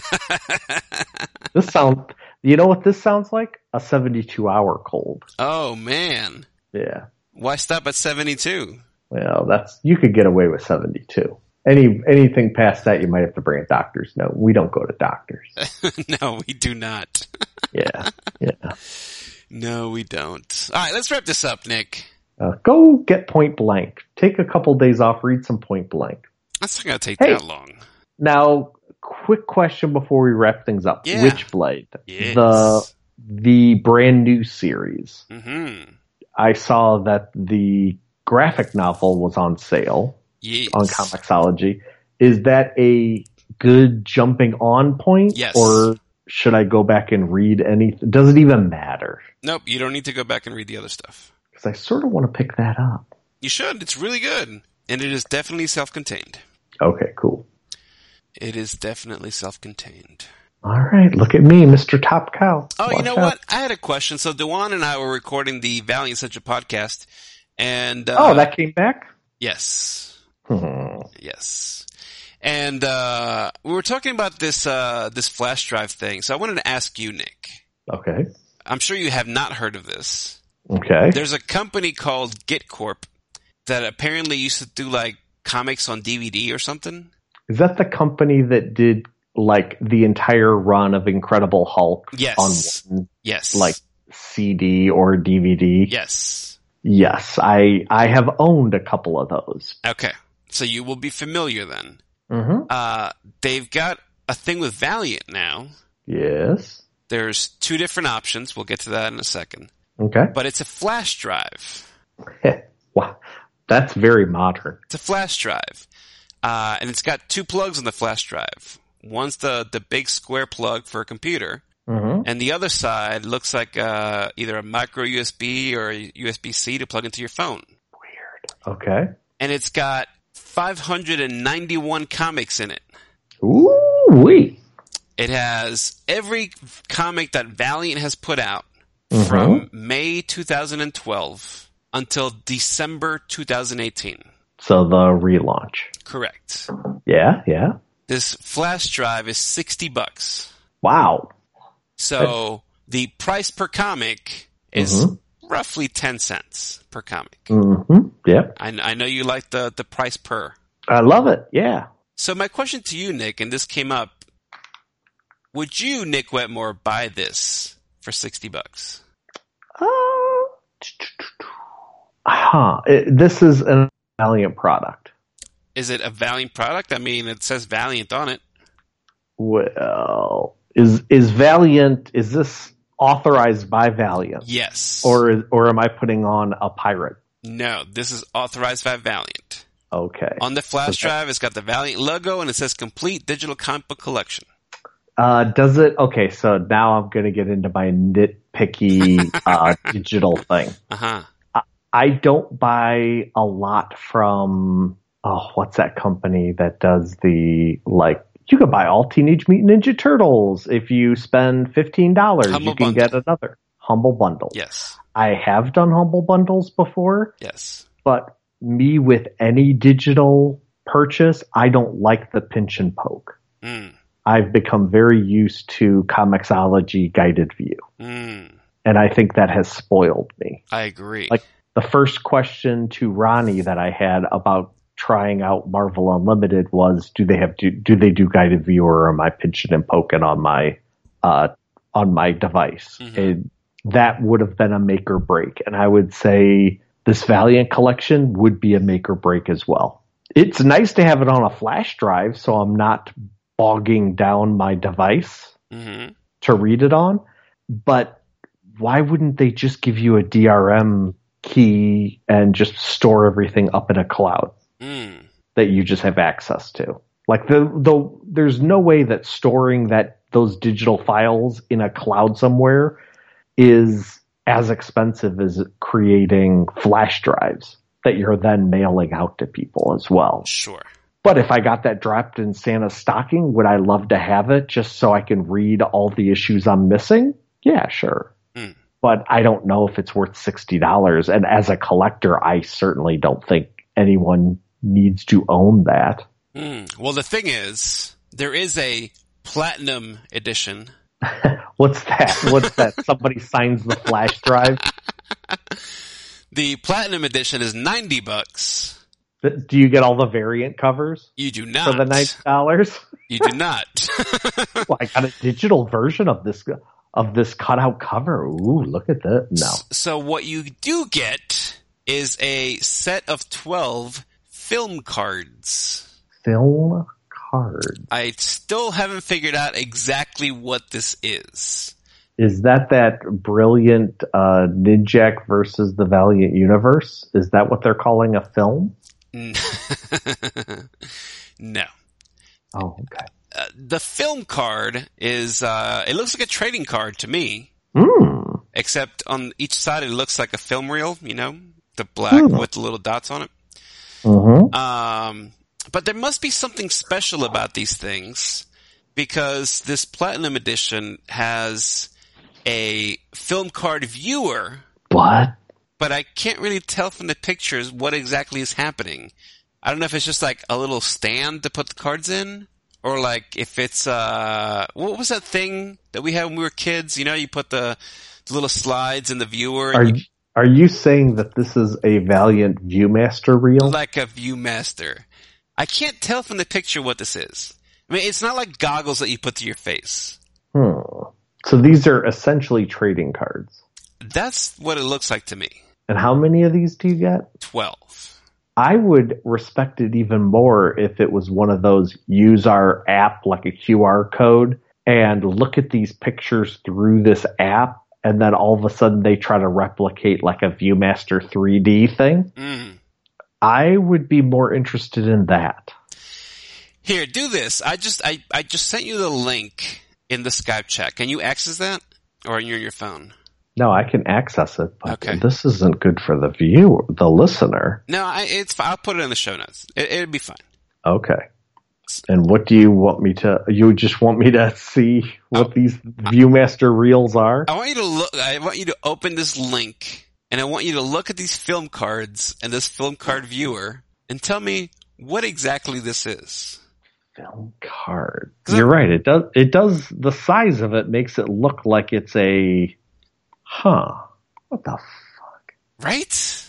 This sound, you know what this sounds like? A seventy-two hour cold. Oh man. Yeah. Why stop at seventy-two? Well, that's, you could get away with seventy-two. Any, anything past that, you might have to bring a doctor's note. We don't go to doctors. No, we do not. Yeah. Yeah. No, we don't. All right, let's wrap this up, Nick. Uh, go get Point Blank. Take a couple days off, read some Point Blank. That's not going to take Hey. that long. Now, quick question before we wrap things up. Yeah. Witchblade. Yes. The, the brand new series. Mm-hmm. I saw that the graphic novel was on sale Yes. on Comixology. Is that a good jumping on point? Yes. Or should I go back and read anything? Does it even matter? Nope, you don't need to go back and read the other stuff. Because I sort of want to pick that up. You should. It's really good. And it is definitely self-contained. Okay, cool. It is definitely self-contained. All right, look at me, Mister Top Cow. Oh, Watch you know out. what? I had a question. So Dewan and I were recording the Valiant Central podcast. And, uh, Oh, that came back? yes. Hmm. Yes. And, uh, we were talking about this, uh, this flash drive thing. So I wanted to ask you, Nick. Okay. I'm sure you have not heard of this. Okay. There's a company called GitCorp that apparently used to do like comics on D V D or something. Is that the company that did like the entire run of Incredible Hulk Yes. on one Yes. like C D or D V D? Yes. Yes, I I have owned a couple of those. Okay. So you will be familiar then. Mm-hmm. Uh, they've got a thing with Valiant now. Yes. There's two different options. We'll get to that in a second. Okay. But it's a flash drive. Wow, that's very modern. It's a flash drive. Uh, and it's got two plugs on the flash drive. One's the, the big square plug for a computer. Mm-hmm. And the other side looks like uh, either a micro U S B or a U S B C to plug into your phone. Weird. Okay. And it's got five hundred ninety-one comics in it. Ooh wee. It has every comic that Valiant has put out Mhm. from May two thousand twelve until December two thousand eighteen. So the relaunch. Correct. Yeah, yeah. This flash drive is sixty bucks. Wow. So the price per comic is Mhm. roughly ten cents per comic. Mm-hmm. Yep. I, I know you like the, the price per. I love it. Yeah. So my question to you, Nick, and this came up, would you, Nick Wetmore, buy this for sixty bucks? Uh, huh. It- this is a Valiant product. Is it a Valiant product? I mean, it says Valiant on it. Well, is is Valiant? Is this authorized by Valiant, Yes. or or am I putting on a pirate? No, this is authorized by Valiant. Okay. On the flash Okay. drive, it's got the Valiant logo and it says complete digital comic book collection. Uh, does it? Okay, so now I'm going to get into my nitpicky uh, digital thing. Uh-huh. I don't buy a lot from, oh, what's that company that does the, like, you can buy all Teenage Mutant Ninja Turtles. If you spend fifteen dollars, Humble you can Bundle. get another Humble Bundle. Yes. I have done Humble Bundles before, Yes. but me with any digital purchase, I don't like the pinch and poke. Mm. I've become very used to Comixology guided view. Mm. And I think that has spoiled me. I agree. Like the first question to Ronnie that I had about trying out Marvel Unlimited was, do they have do, do they do guided view, or am I pinching and poking on my uh, on my device? Mhm. And that would have been a make or break. And I would say this Valiant collection would be a make or break as well. It's nice to have it on a flash drive, so I'm not bogging down my device Mm-hmm. to read it on. But why wouldn't they just give you a D R M key and just store everything up in a cloud Mm. that you just have access to? Like the the there's no way that storing that those digital files in a cloud somewhere is as expensive as creating flash drives that you're then mailing out to people as well. Sure. But if I got that dropped in Santa's stocking, would I love to have it just so I can read all the issues I'm missing? Yeah, sure. Mm. But I don't know if it's worth sixty dollars. And as a collector, I certainly don't think anyone needs to own that. Mm. Well, the thing is, there is a platinum edition. What's that? What's that? Somebody signs the flash drive? The platinum edition is ninety bucks. Do you get all the variant covers? You do not. For the ninety dollars? You do not. Well, I got a digital version of this of this cutout cover. Ooh, look at that. No. So what you do get is a set of twelve film cards. Film cards. I still haven't figured out exactly what this is. Is that that brilliant uh, Ninjak versus the Valiant Universe? Is that what they're calling a film? No. Oh, okay. Uh, the film card is, uh, it looks like a trading card to me. Mm. Except on each side it looks like a film reel, you know? The black Mm. with the little dots on it. Mm-hmm. Um, but there must be something special about these things because this Platinum Edition has a film card viewer. What? But I can't really tell from the pictures what exactly is happening. I don't know if it's just like a little stand to put the cards in, or like if it's uh, what was that thing that we had when we were kids? You know, you put the, the little slides in the viewer. Are And you, Are you saying that this is a Valiant Viewmaster reel? like a ViewMaster. I can't tell from the picture what this is. I mean, it's not like goggles that you put to your face. Hmm. So these are essentially trading cards. That's what it looks like to me. And how many of these do you get? Twelve. I would respect it even more if it was one of those use our app like a Q R code and look at these pictures through this app, and then all of a sudden they try to replicate like a ViewMaster three D thing. Mm. I would be more interested in that. Here, do this. I just I, I just sent you the link in the Skype chat. Can you access that? Or you're on your phone? No, I can access it, but Okay. this isn't good for the viewer, the listener. No, I, it's fine. I'll put it in the show notes. It, it'll be fine. Okay. And what do you want me to, you just want me to see what Oh, these ViewMaster reels are? I want you to look. I want you to open this link, and I want you to look at these film cards and this film card viewer, and tell me what exactly this is. Film card. 'Cause You're I'm- right. It does, it does, the size of it makes it look like it's a, huh. What the fuck? Right?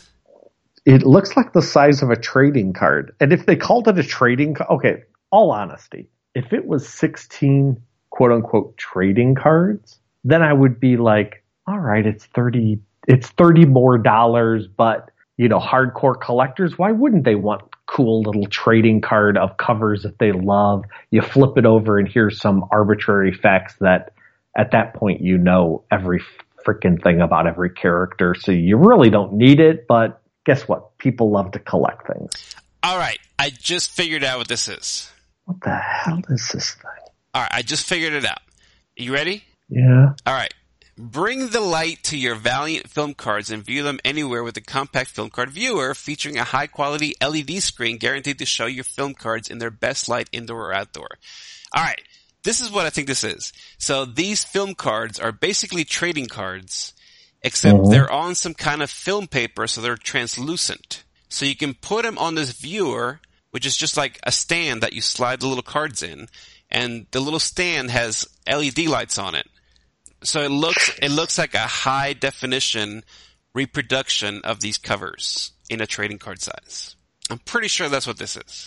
It looks like the size of a trading card. And if they called it a trading card, okay, all honesty, if it was sixteen quote unquote trading cards, then I would be like, all right, it's thirty, it's thirty more dollars, but you know, hardcore collectors, why wouldn't they want cool little trading card of covers that they love? You flip it over and here's some arbitrary facts that at that point, you know, every freaking thing about every character. So you really don't need it, but guess what? People love to collect things. All right. I just figured out what this is. What the hell is this thing? All right. I just figured it out. You ready? Yeah. All right. Bring the light to your Valiant film cards and view them anywhere with a compact film card viewer featuring a high-quality L E D screen guaranteed to show your film cards in their best light indoor or outdoor. All right. This is what I think this is. So these film cards are basically trading cards, except Mhm. they're on some kind of film paper, so they're translucent. So you can put them on this viewer, which is just like a stand that you slide the little cards in, and the little stand has L E D lights on it. So it looks it looks like a high definition reproduction of these covers in a trading card size. I'm pretty sure that's what this is.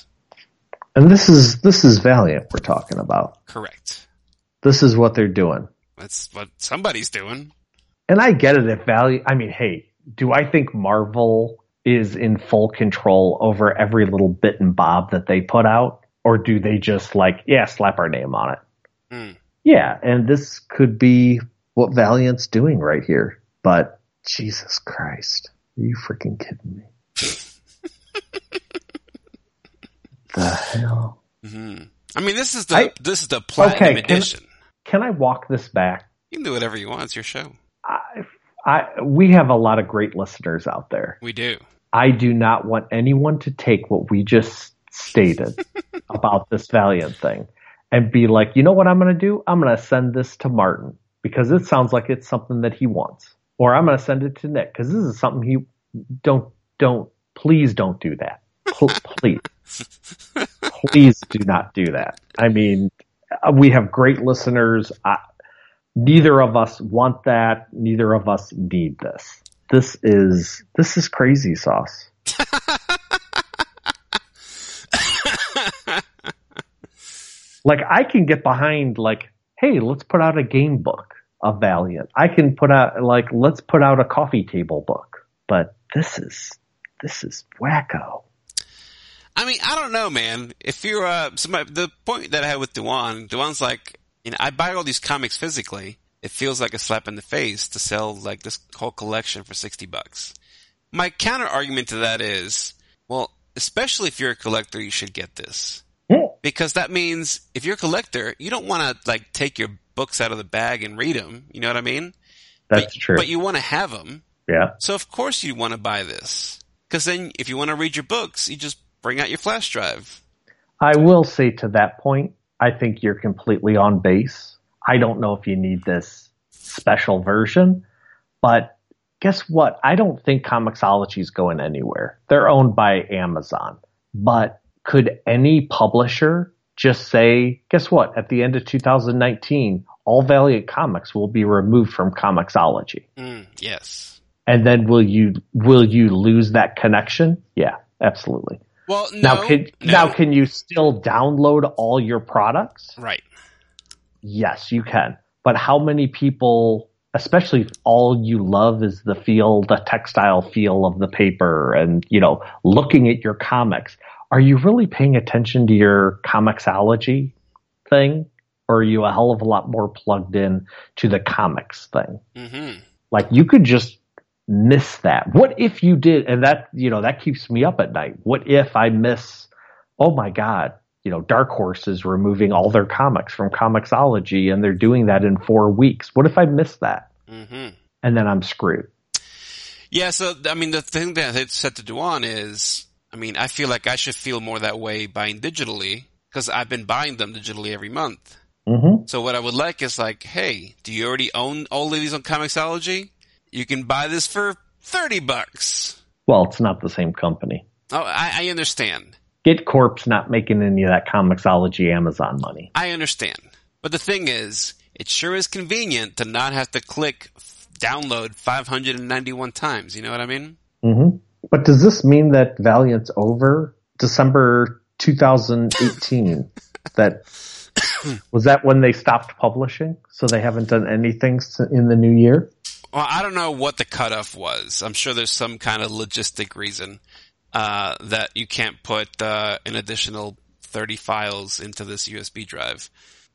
And this is this is Valiant we're talking about. Correct. This is what they're doing. That's what somebody's doing. And I get it if Valiant, I mean, hey, do I think Marvel is in full control over every little bit and bob that they put out? Or do they just like, yeah, slap our name on it? Mm. Yeah, and this could be what Valiant's doing right here. But Jesus Christ, are you freaking kidding me? The hell? Mm-hmm. I mean, this is the I- this is the platinum Okay, can- edition. Can I walk this back? You can do whatever you want. It's your show. I, I, we have a lot of great listeners out there. We do. I do not want anyone to take what we just stated about this Valiant thing and be like, you know what I'm going to do? I'm going to send this to Martin because it sounds like it's something that he wants. Or I'm going to send it to Nick because this is something he don't, don't, please don't do that. Pl- please. Please do not do that. I mean, we have great listeners. I, neither of us want that. Neither of us need this. This is this is crazy sauce. Like, I can get behind, like, hey, let's put out a game book of Valiant. I can put out, like, let's put out a coffee table book. But this is this is wacko. I mean, I don't know, man. If you're uh, somebody, the point that I had with Dewan, Dewan's like, you know, I buy all these comics physically. It feels like a slap in the face to sell like this whole collection for sixty bucks. My counter argument to that is, well, especially if you're a collector, you should get this. Yeah. Because that means if you're a collector, you don't want to like take your books out of the bag and read them. You know what I mean? That's but, true. But you want to have them. Yeah. So of course you want to buy this. Because then if you want to read your books, you just bring out your flash drive. I will say to that point, I think you're completely on base. I don't know if you need this special version, but guess what? I don't think Comixology is going anywhere. They're owned by Amazon. But could any publisher just say, guess what? At the end of two thousand nineteen, all Valiant comics will be removed from Comixology. Mm, yes. And then will you will you lose that connection? Yeah, absolutely. Well, no, now, can, no. now can you still download all your products? Right. Yes, you can. But how many people, especially if all you love is the feel, the textile feel of the paper and, you know, looking at your comics, are you really paying attention to your Comixology thing? Or are you a hell of a lot more plugged in to the comics thing? Mm-hmm. Like, you could just miss that. What if you did, and that, you know, that keeps me up at night. What if I miss, oh my God, you know, Dark Horse is removing all their comics from Comixology and they're doing that in four weeks. What if I miss that? Mm-hmm. And then I'm screwed. Yeah, so, I mean, the thing that I said to Dewan is, I mean, I feel like I should feel more that way buying digitally because I've been buying them digitally every month. Mm-hmm. So what I would like is like, hey, do you already own all of these on Comixology? You can buy this for thirty bucks. Well, it's not the same company. Oh, I, I understand. GitCorp's not making any of that Comixology Amazon money. I understand. But the thing is, it sure is convenient to not have to click download five hundred ninety-one times. You know what I mean? Mm-hmm. But does this mean that Valiant's over December two thousand eighteen? that was that when they stopped publishing? So they haven't done anything in the new year? Well, I don't know what the cutoff was. I'm sure there's some kind of logistic reason uh, that you can't put uh, an additional thirty files into this U S B drive.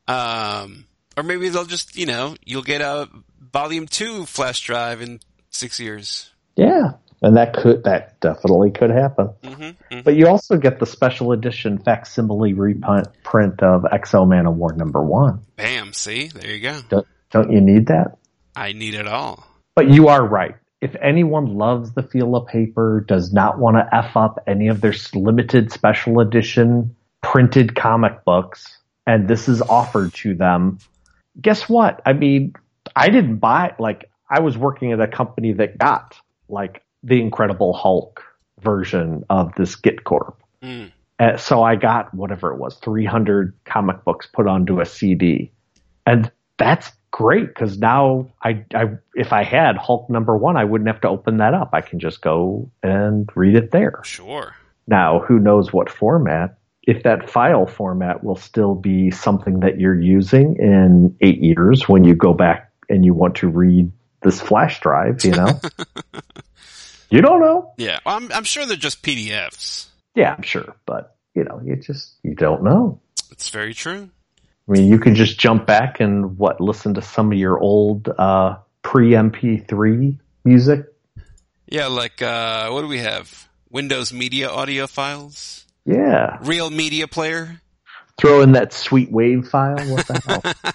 Um, or maybe they'll just, you know, you'll get a volume two flash drive in six years. Yeah, and that could, that definitely could happen. Mm-hmm, mm-hmm. But you also get the special edition facsimile reprint of X O Man of War number one. Bam, see? There you go. Don't, don't you need that? I need it all. But you are right. If anyone loves the feel of paper, does not want to F up any of their limited special edition printed comic books, and this is offered to them, guess what? I mean, I didn't buy, like, I was working at a company that got, like, the Incredible Hulk version of this GitCorp. Mm. And so I got, whatever it was, three hundred comic books put onto a C D. And that's great, because now I, I, if I had Hulk number one, I wouldn't have to open that up. I can just go and read it there. Sure. Now, who knows what format? If that file format will still be something that you're using in eight years when you go back and you want to read this flash drive, you know? You don't know. Yeah, well, I'm, I'm sure they're just P D Fs. Yeah, I'm sure, but you know, you just you don't know. It's very true. I mean, you can just jump back and what listen to some of your old uh, pre M P three music. Yeah, like uh, what do we have? Windows Media audio files. Yeah, Real Media Player. Throw in that sweet wave file. What the hell?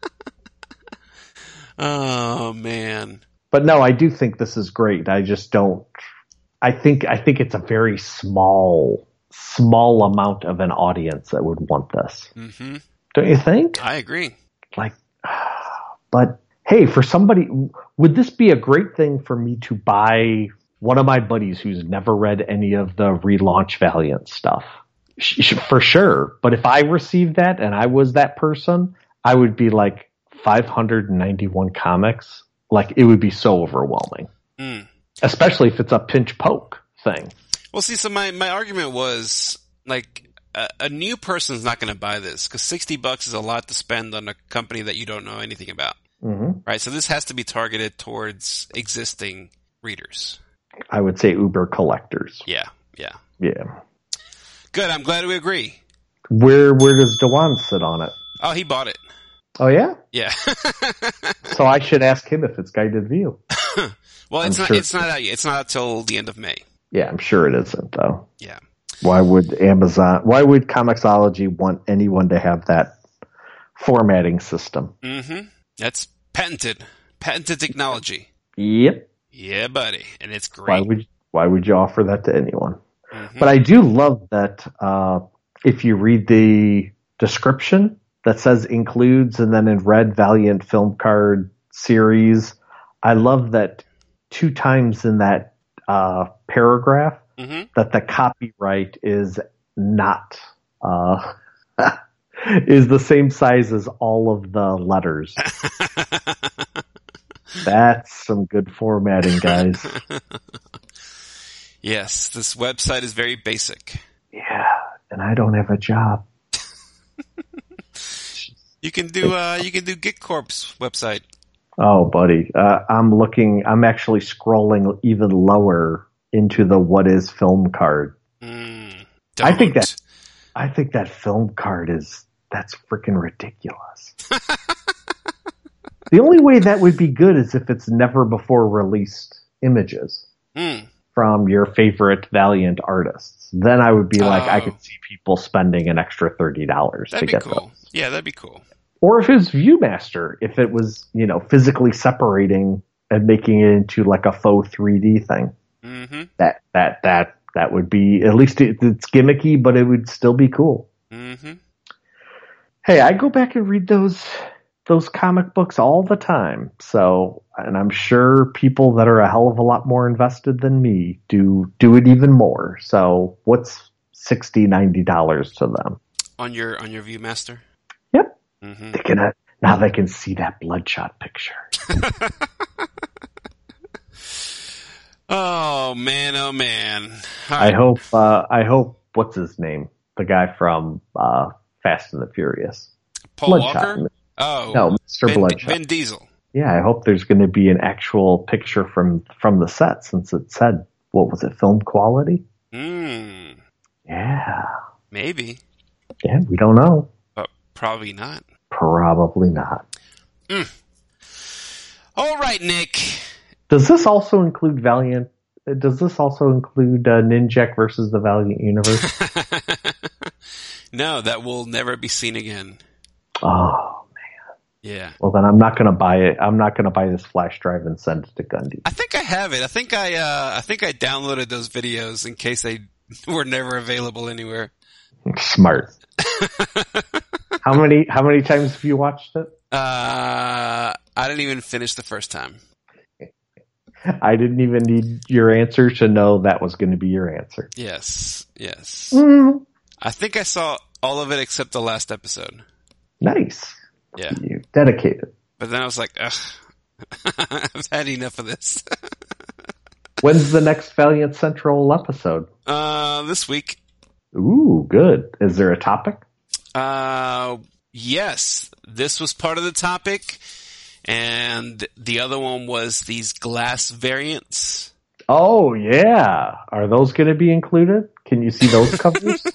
Oh man. But no, I do think this is great. I just don't. I think I think it's a very small, small amount of an audience that would want this. Mm-hmm. Don't you think? I agree. Like, but hey, for somebody, would this be a great thing for me to buy one of my buddies who's never read any of the relaunch Valiant stuff? For sure. But if I received that and I was that person, I would be like five hundred ninety-one comics. Like, it would be so overwhelming. Mm. Especially if it's a pinch poke thing. Well, see, so my, my argument was, like, a, a new person's not going to buy this because sixty bucks is a lot to spend on a company that you don't know anything about. Mm-hmm. Right? So this has to be targeted towards existing readers. I would say Uber collectors. Yeah, yeah. Yeah. Good, I'm glad we agree. Where where does Dewan sit on it? Oh, he bought it. Oh, yeah? Yeah. So I should ask him if it's guided view. Well, it's I'm not, sure. it's not out yet. It's not until the end of May. Yeah, I'm sure it isn't, though. Yeah. Why would Amazon, why would Comixology want anyone to have that formatting system? Mm-hmm. That's patented. Patented technology. Yep. Yeah, buddy. And it's great. Why would, why would you offer that to anyone? Mm-hmm. But I do love that uh, if you read the description that says includes and then in red Valiant film card series, I love that two times in that uh, paragraph mm-hmm. that the copyright is not uh, is the same size as all of the letters. That's some good formatting, guys. Yes, this website is very basic. Yeah, and I don't have a job. You can do uh, you can do GitCorp's website. Oh, buddy, uh, I'm looking. I'm actually scrolling even lower into the what is film card. Mm, I think that I think that film card is that's freaking ridiculous. The only way that would be good is if it's never before released images. Mm. From your favorite Valiant artists. Then I would be like, oh. I could see people spending an extra thirty dollars to get cool. those. Yeah, that'd be cool. Or if it was Viewmaster, if it was, you know, physically separating and making it into like a faux three D thing. Mm-hmm. That, that, that, that would be, at least it, it's gimmicky, but it would still be cool. Mm-hmm. Hey, I go back and read those those comic books all the time. So, and I'm sure people that are a hell of a lot more invested than me do do it even more. So what's sixty dollars, ninety dollars to them? On your on your Viewmaster? Yep. Mm-hmm. They can, uh, now they can see that Bloodshot picture. Oh man, oh man. Right. I hope uh, I hope what's his name? The guy from uh, Fast and the Furious. Paul Bloodshot. Walker? Oh, no, Mister Vin, Bloodshot. Vin Diesel. Yeah, I hope there's going to be an actual picture from from the set, since it said, what was it, film quality? Mm. Yeah, maybe. Yeah, we don't know. But probably not. Probably not. Mm. All right, Nick. Does this also include Valiant? Does this also include uh, Ninjak versus the Valiant Universe? No, that will never be seen again. Oh, man. Yeah. Well, then I'm not going to buy it. I'm not going to buy this flash drive and send it to Gundy. I think I have it. I think I, uh, I think I downloaded those videos in case they were never available anywhere. Smart. How many, how many times have you watched it? Uh, I didn't even finish the first time. I didn't even need your answer to know that was going to be your answer. Yes. Yes. Mm. I think I saw all of it except the last episode. Nice. Yeah. You dedicated. But then I was like, ugh, I've had enough of this. When's the next Valiant Central episode? Uh, this week. Ooh, good. Is there a topic? Uh, yes. This was part of the topic. And the other one was these glass variants. Oh, yeah. Are those going to be included? Can you see those covers?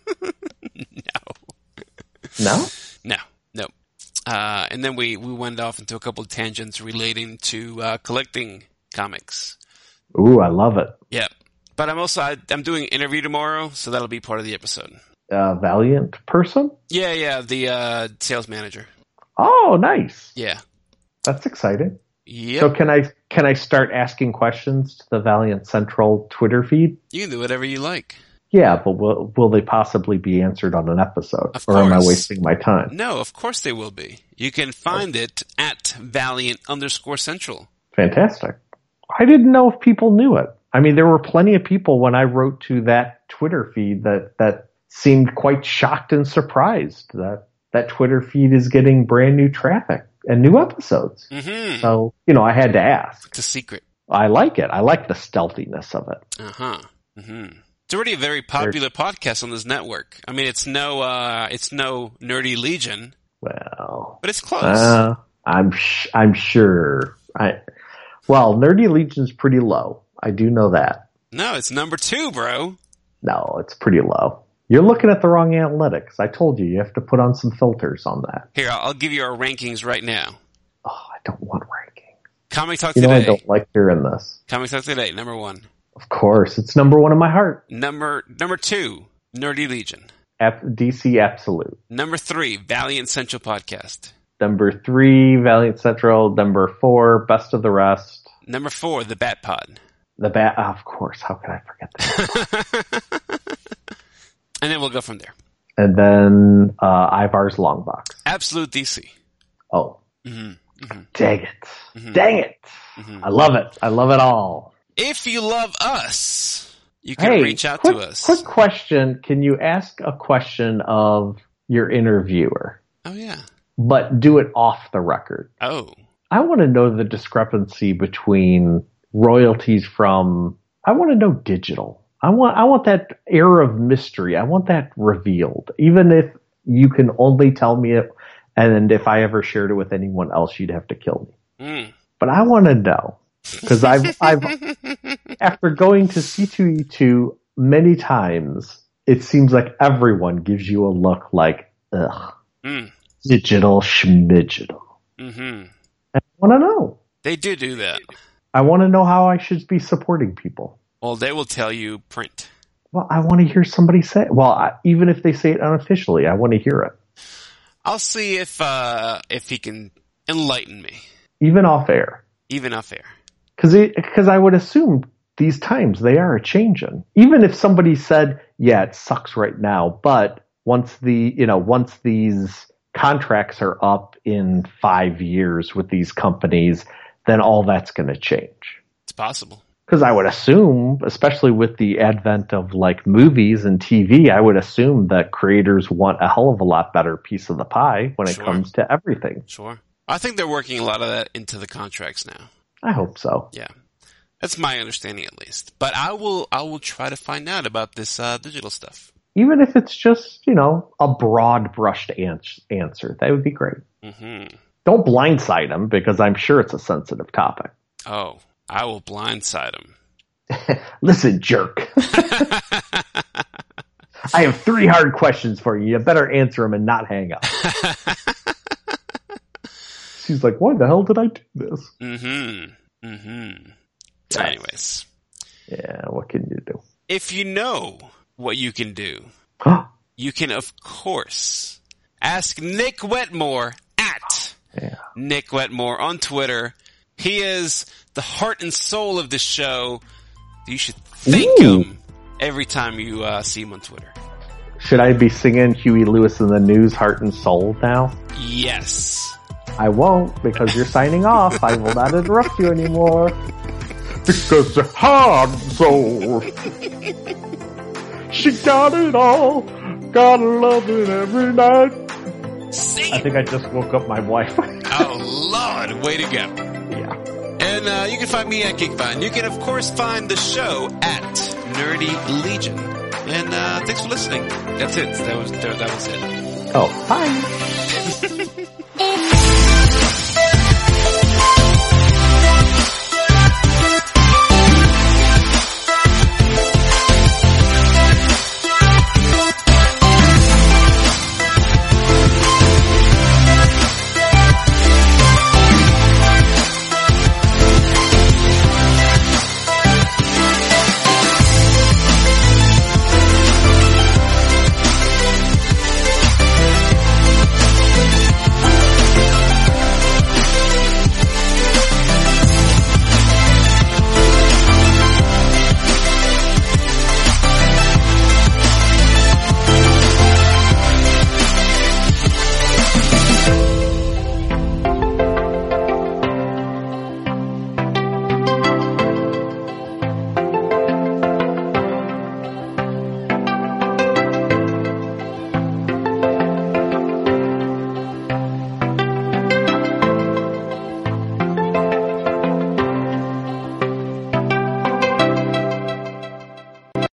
No. No? No, no. Uh, and then we, we went off into a couple of tangents relating to uh, collecting comics. Ooh, I love it. Yeah. But I'm also, I, I'm doing an interview tomorrow, so that'll be part of the episode. Uh, Valiant person? Yeah, yeah, the uh, sales manager. Oh, nice. Yeah. That's exciting. Yep. So can I can I start asking questions to the Valiant Central Twitter feed? You can do whatever you like. Yeah, but will will they possibly be answered on an episode? Of or course. Am I wasting my time? No, of course they will be. You can find oh. it at Valiant underscore Central. Fantastic. I didn't know if people knew it. I mean, there were plenty of people when I wrote to that Twitter feed that, that seemed quite shocked and surprised that that Twitter feed is getting brand new traffic and new episodes. Mm-hmm. So, you know, I had to ask. It's a secret. I like it. I like the stealthiness of it. Uh-huh. Mm-hmm. It's already a very popular There's, podcast on this network. I mean, it's no, uh, it's no Nerdy Legion. Well, but it's close. Uh, I'm, sh- I'm sure. I, well, Nerdy Legion's pretty low. I do know that. No, it's number two, bro. No, it's pretty low. You're looking at the wrong analytics. I told you, you have to put on some filters on that. Here, I'll give you our rankings right now. Oh, I don't want rankings. Comic Talk you Today. Know I don't like hearing this. Comic Talk Today, number one. Of course, it's number one in my heart. Number number two, Nerdy Legion. D C Absolute. Number three, Valiant Central Podcast. Number three, Valiant Central. Number four, Best of the Rest. Number four, The Bat Pod. The Bat, oh, of course. How could I forget that? And then we'll go from there. And then uh, Ivar's Long Box. Absolute D C. Oh. Mm-hmm. Mm-hmm. Dang it. Mm-hmm. Dang it. Mm-hmm. I love it. I love it all. If you love us, you can hey, reach out quick, to us. Quick question. Can you ask a question of your interviewer? Oh, yeah. But do it off the record. Oh. I want to know the discrepancy between royalties from, I want to know digital. I want, I want that air of mystery. I want that revealed. Even if you can only tell me it, and if I ever shared it with anyone else, you'd have to kill me. Mm. But I want to know. Because I've, I've, after going to C two E two many times, it seems like everyone gives you a look like, ugh, mm. digital schmidigital. Mm-hmm. I want to know. They do do that. I want to know how I should be supporting people. Well, they will tell you print. Well, I want to hear somebody say it. Well, I, even if they say it unofficially, I want to hear it. I'll see if uh, if he can enlighten me. Even off air. Even off air. Because I would assume these times they are a changing. Even if somebody said, yeah, it sucks right now, but once the, you know, once these contracts are up in five years with these companies, then all that's going to change. It's possible. Because I would assume, especially with the advent of like movies and T V, I would assume that creators want a hell of a lot better piece of the pie when Sure. it comes to everything. Sure. I think they're working a lot of that into the contracts now. I hope so. Yeah. That's my understanding at least. But I will I will try to find out about this uh, digital stuff. Even if it's just, you know, a broad brushed ans- answer, that would be great. Mm-hmm. Don't blindside them because I'm sure it's a sensitive topic. Oh, I will blindside him. Listen, jerk. I have three hard questions for you. You better answer them and not hang up. She's like, why the hell did I do this? Mm-hmm. Mm-hmm. Yes. Anyways. Yeah, what can you do? If you know what you can do, you can, of course, ask Nick Wetmore at yeah. Nick Wetmore on Twitter. He is the heart and soul of the show. You should thank Ooh. him every time you uh, see him on Twitter. Should I be singing Huey Lewis in the News, Heart and Soul now? Yes. I won't, because you're signing off. I will not interrupt you anymore. Because the heart and soul. She got it all. Gotta love it every night. Sing I think I just woke up my wife. Oh, Lord. Way to go. Yeah. And uh, you can find me at Geekvine. You can, of course, find the show at Nerdy Legion. And uh, thanks for listening. That's it. That was, that was it. Oh, bye.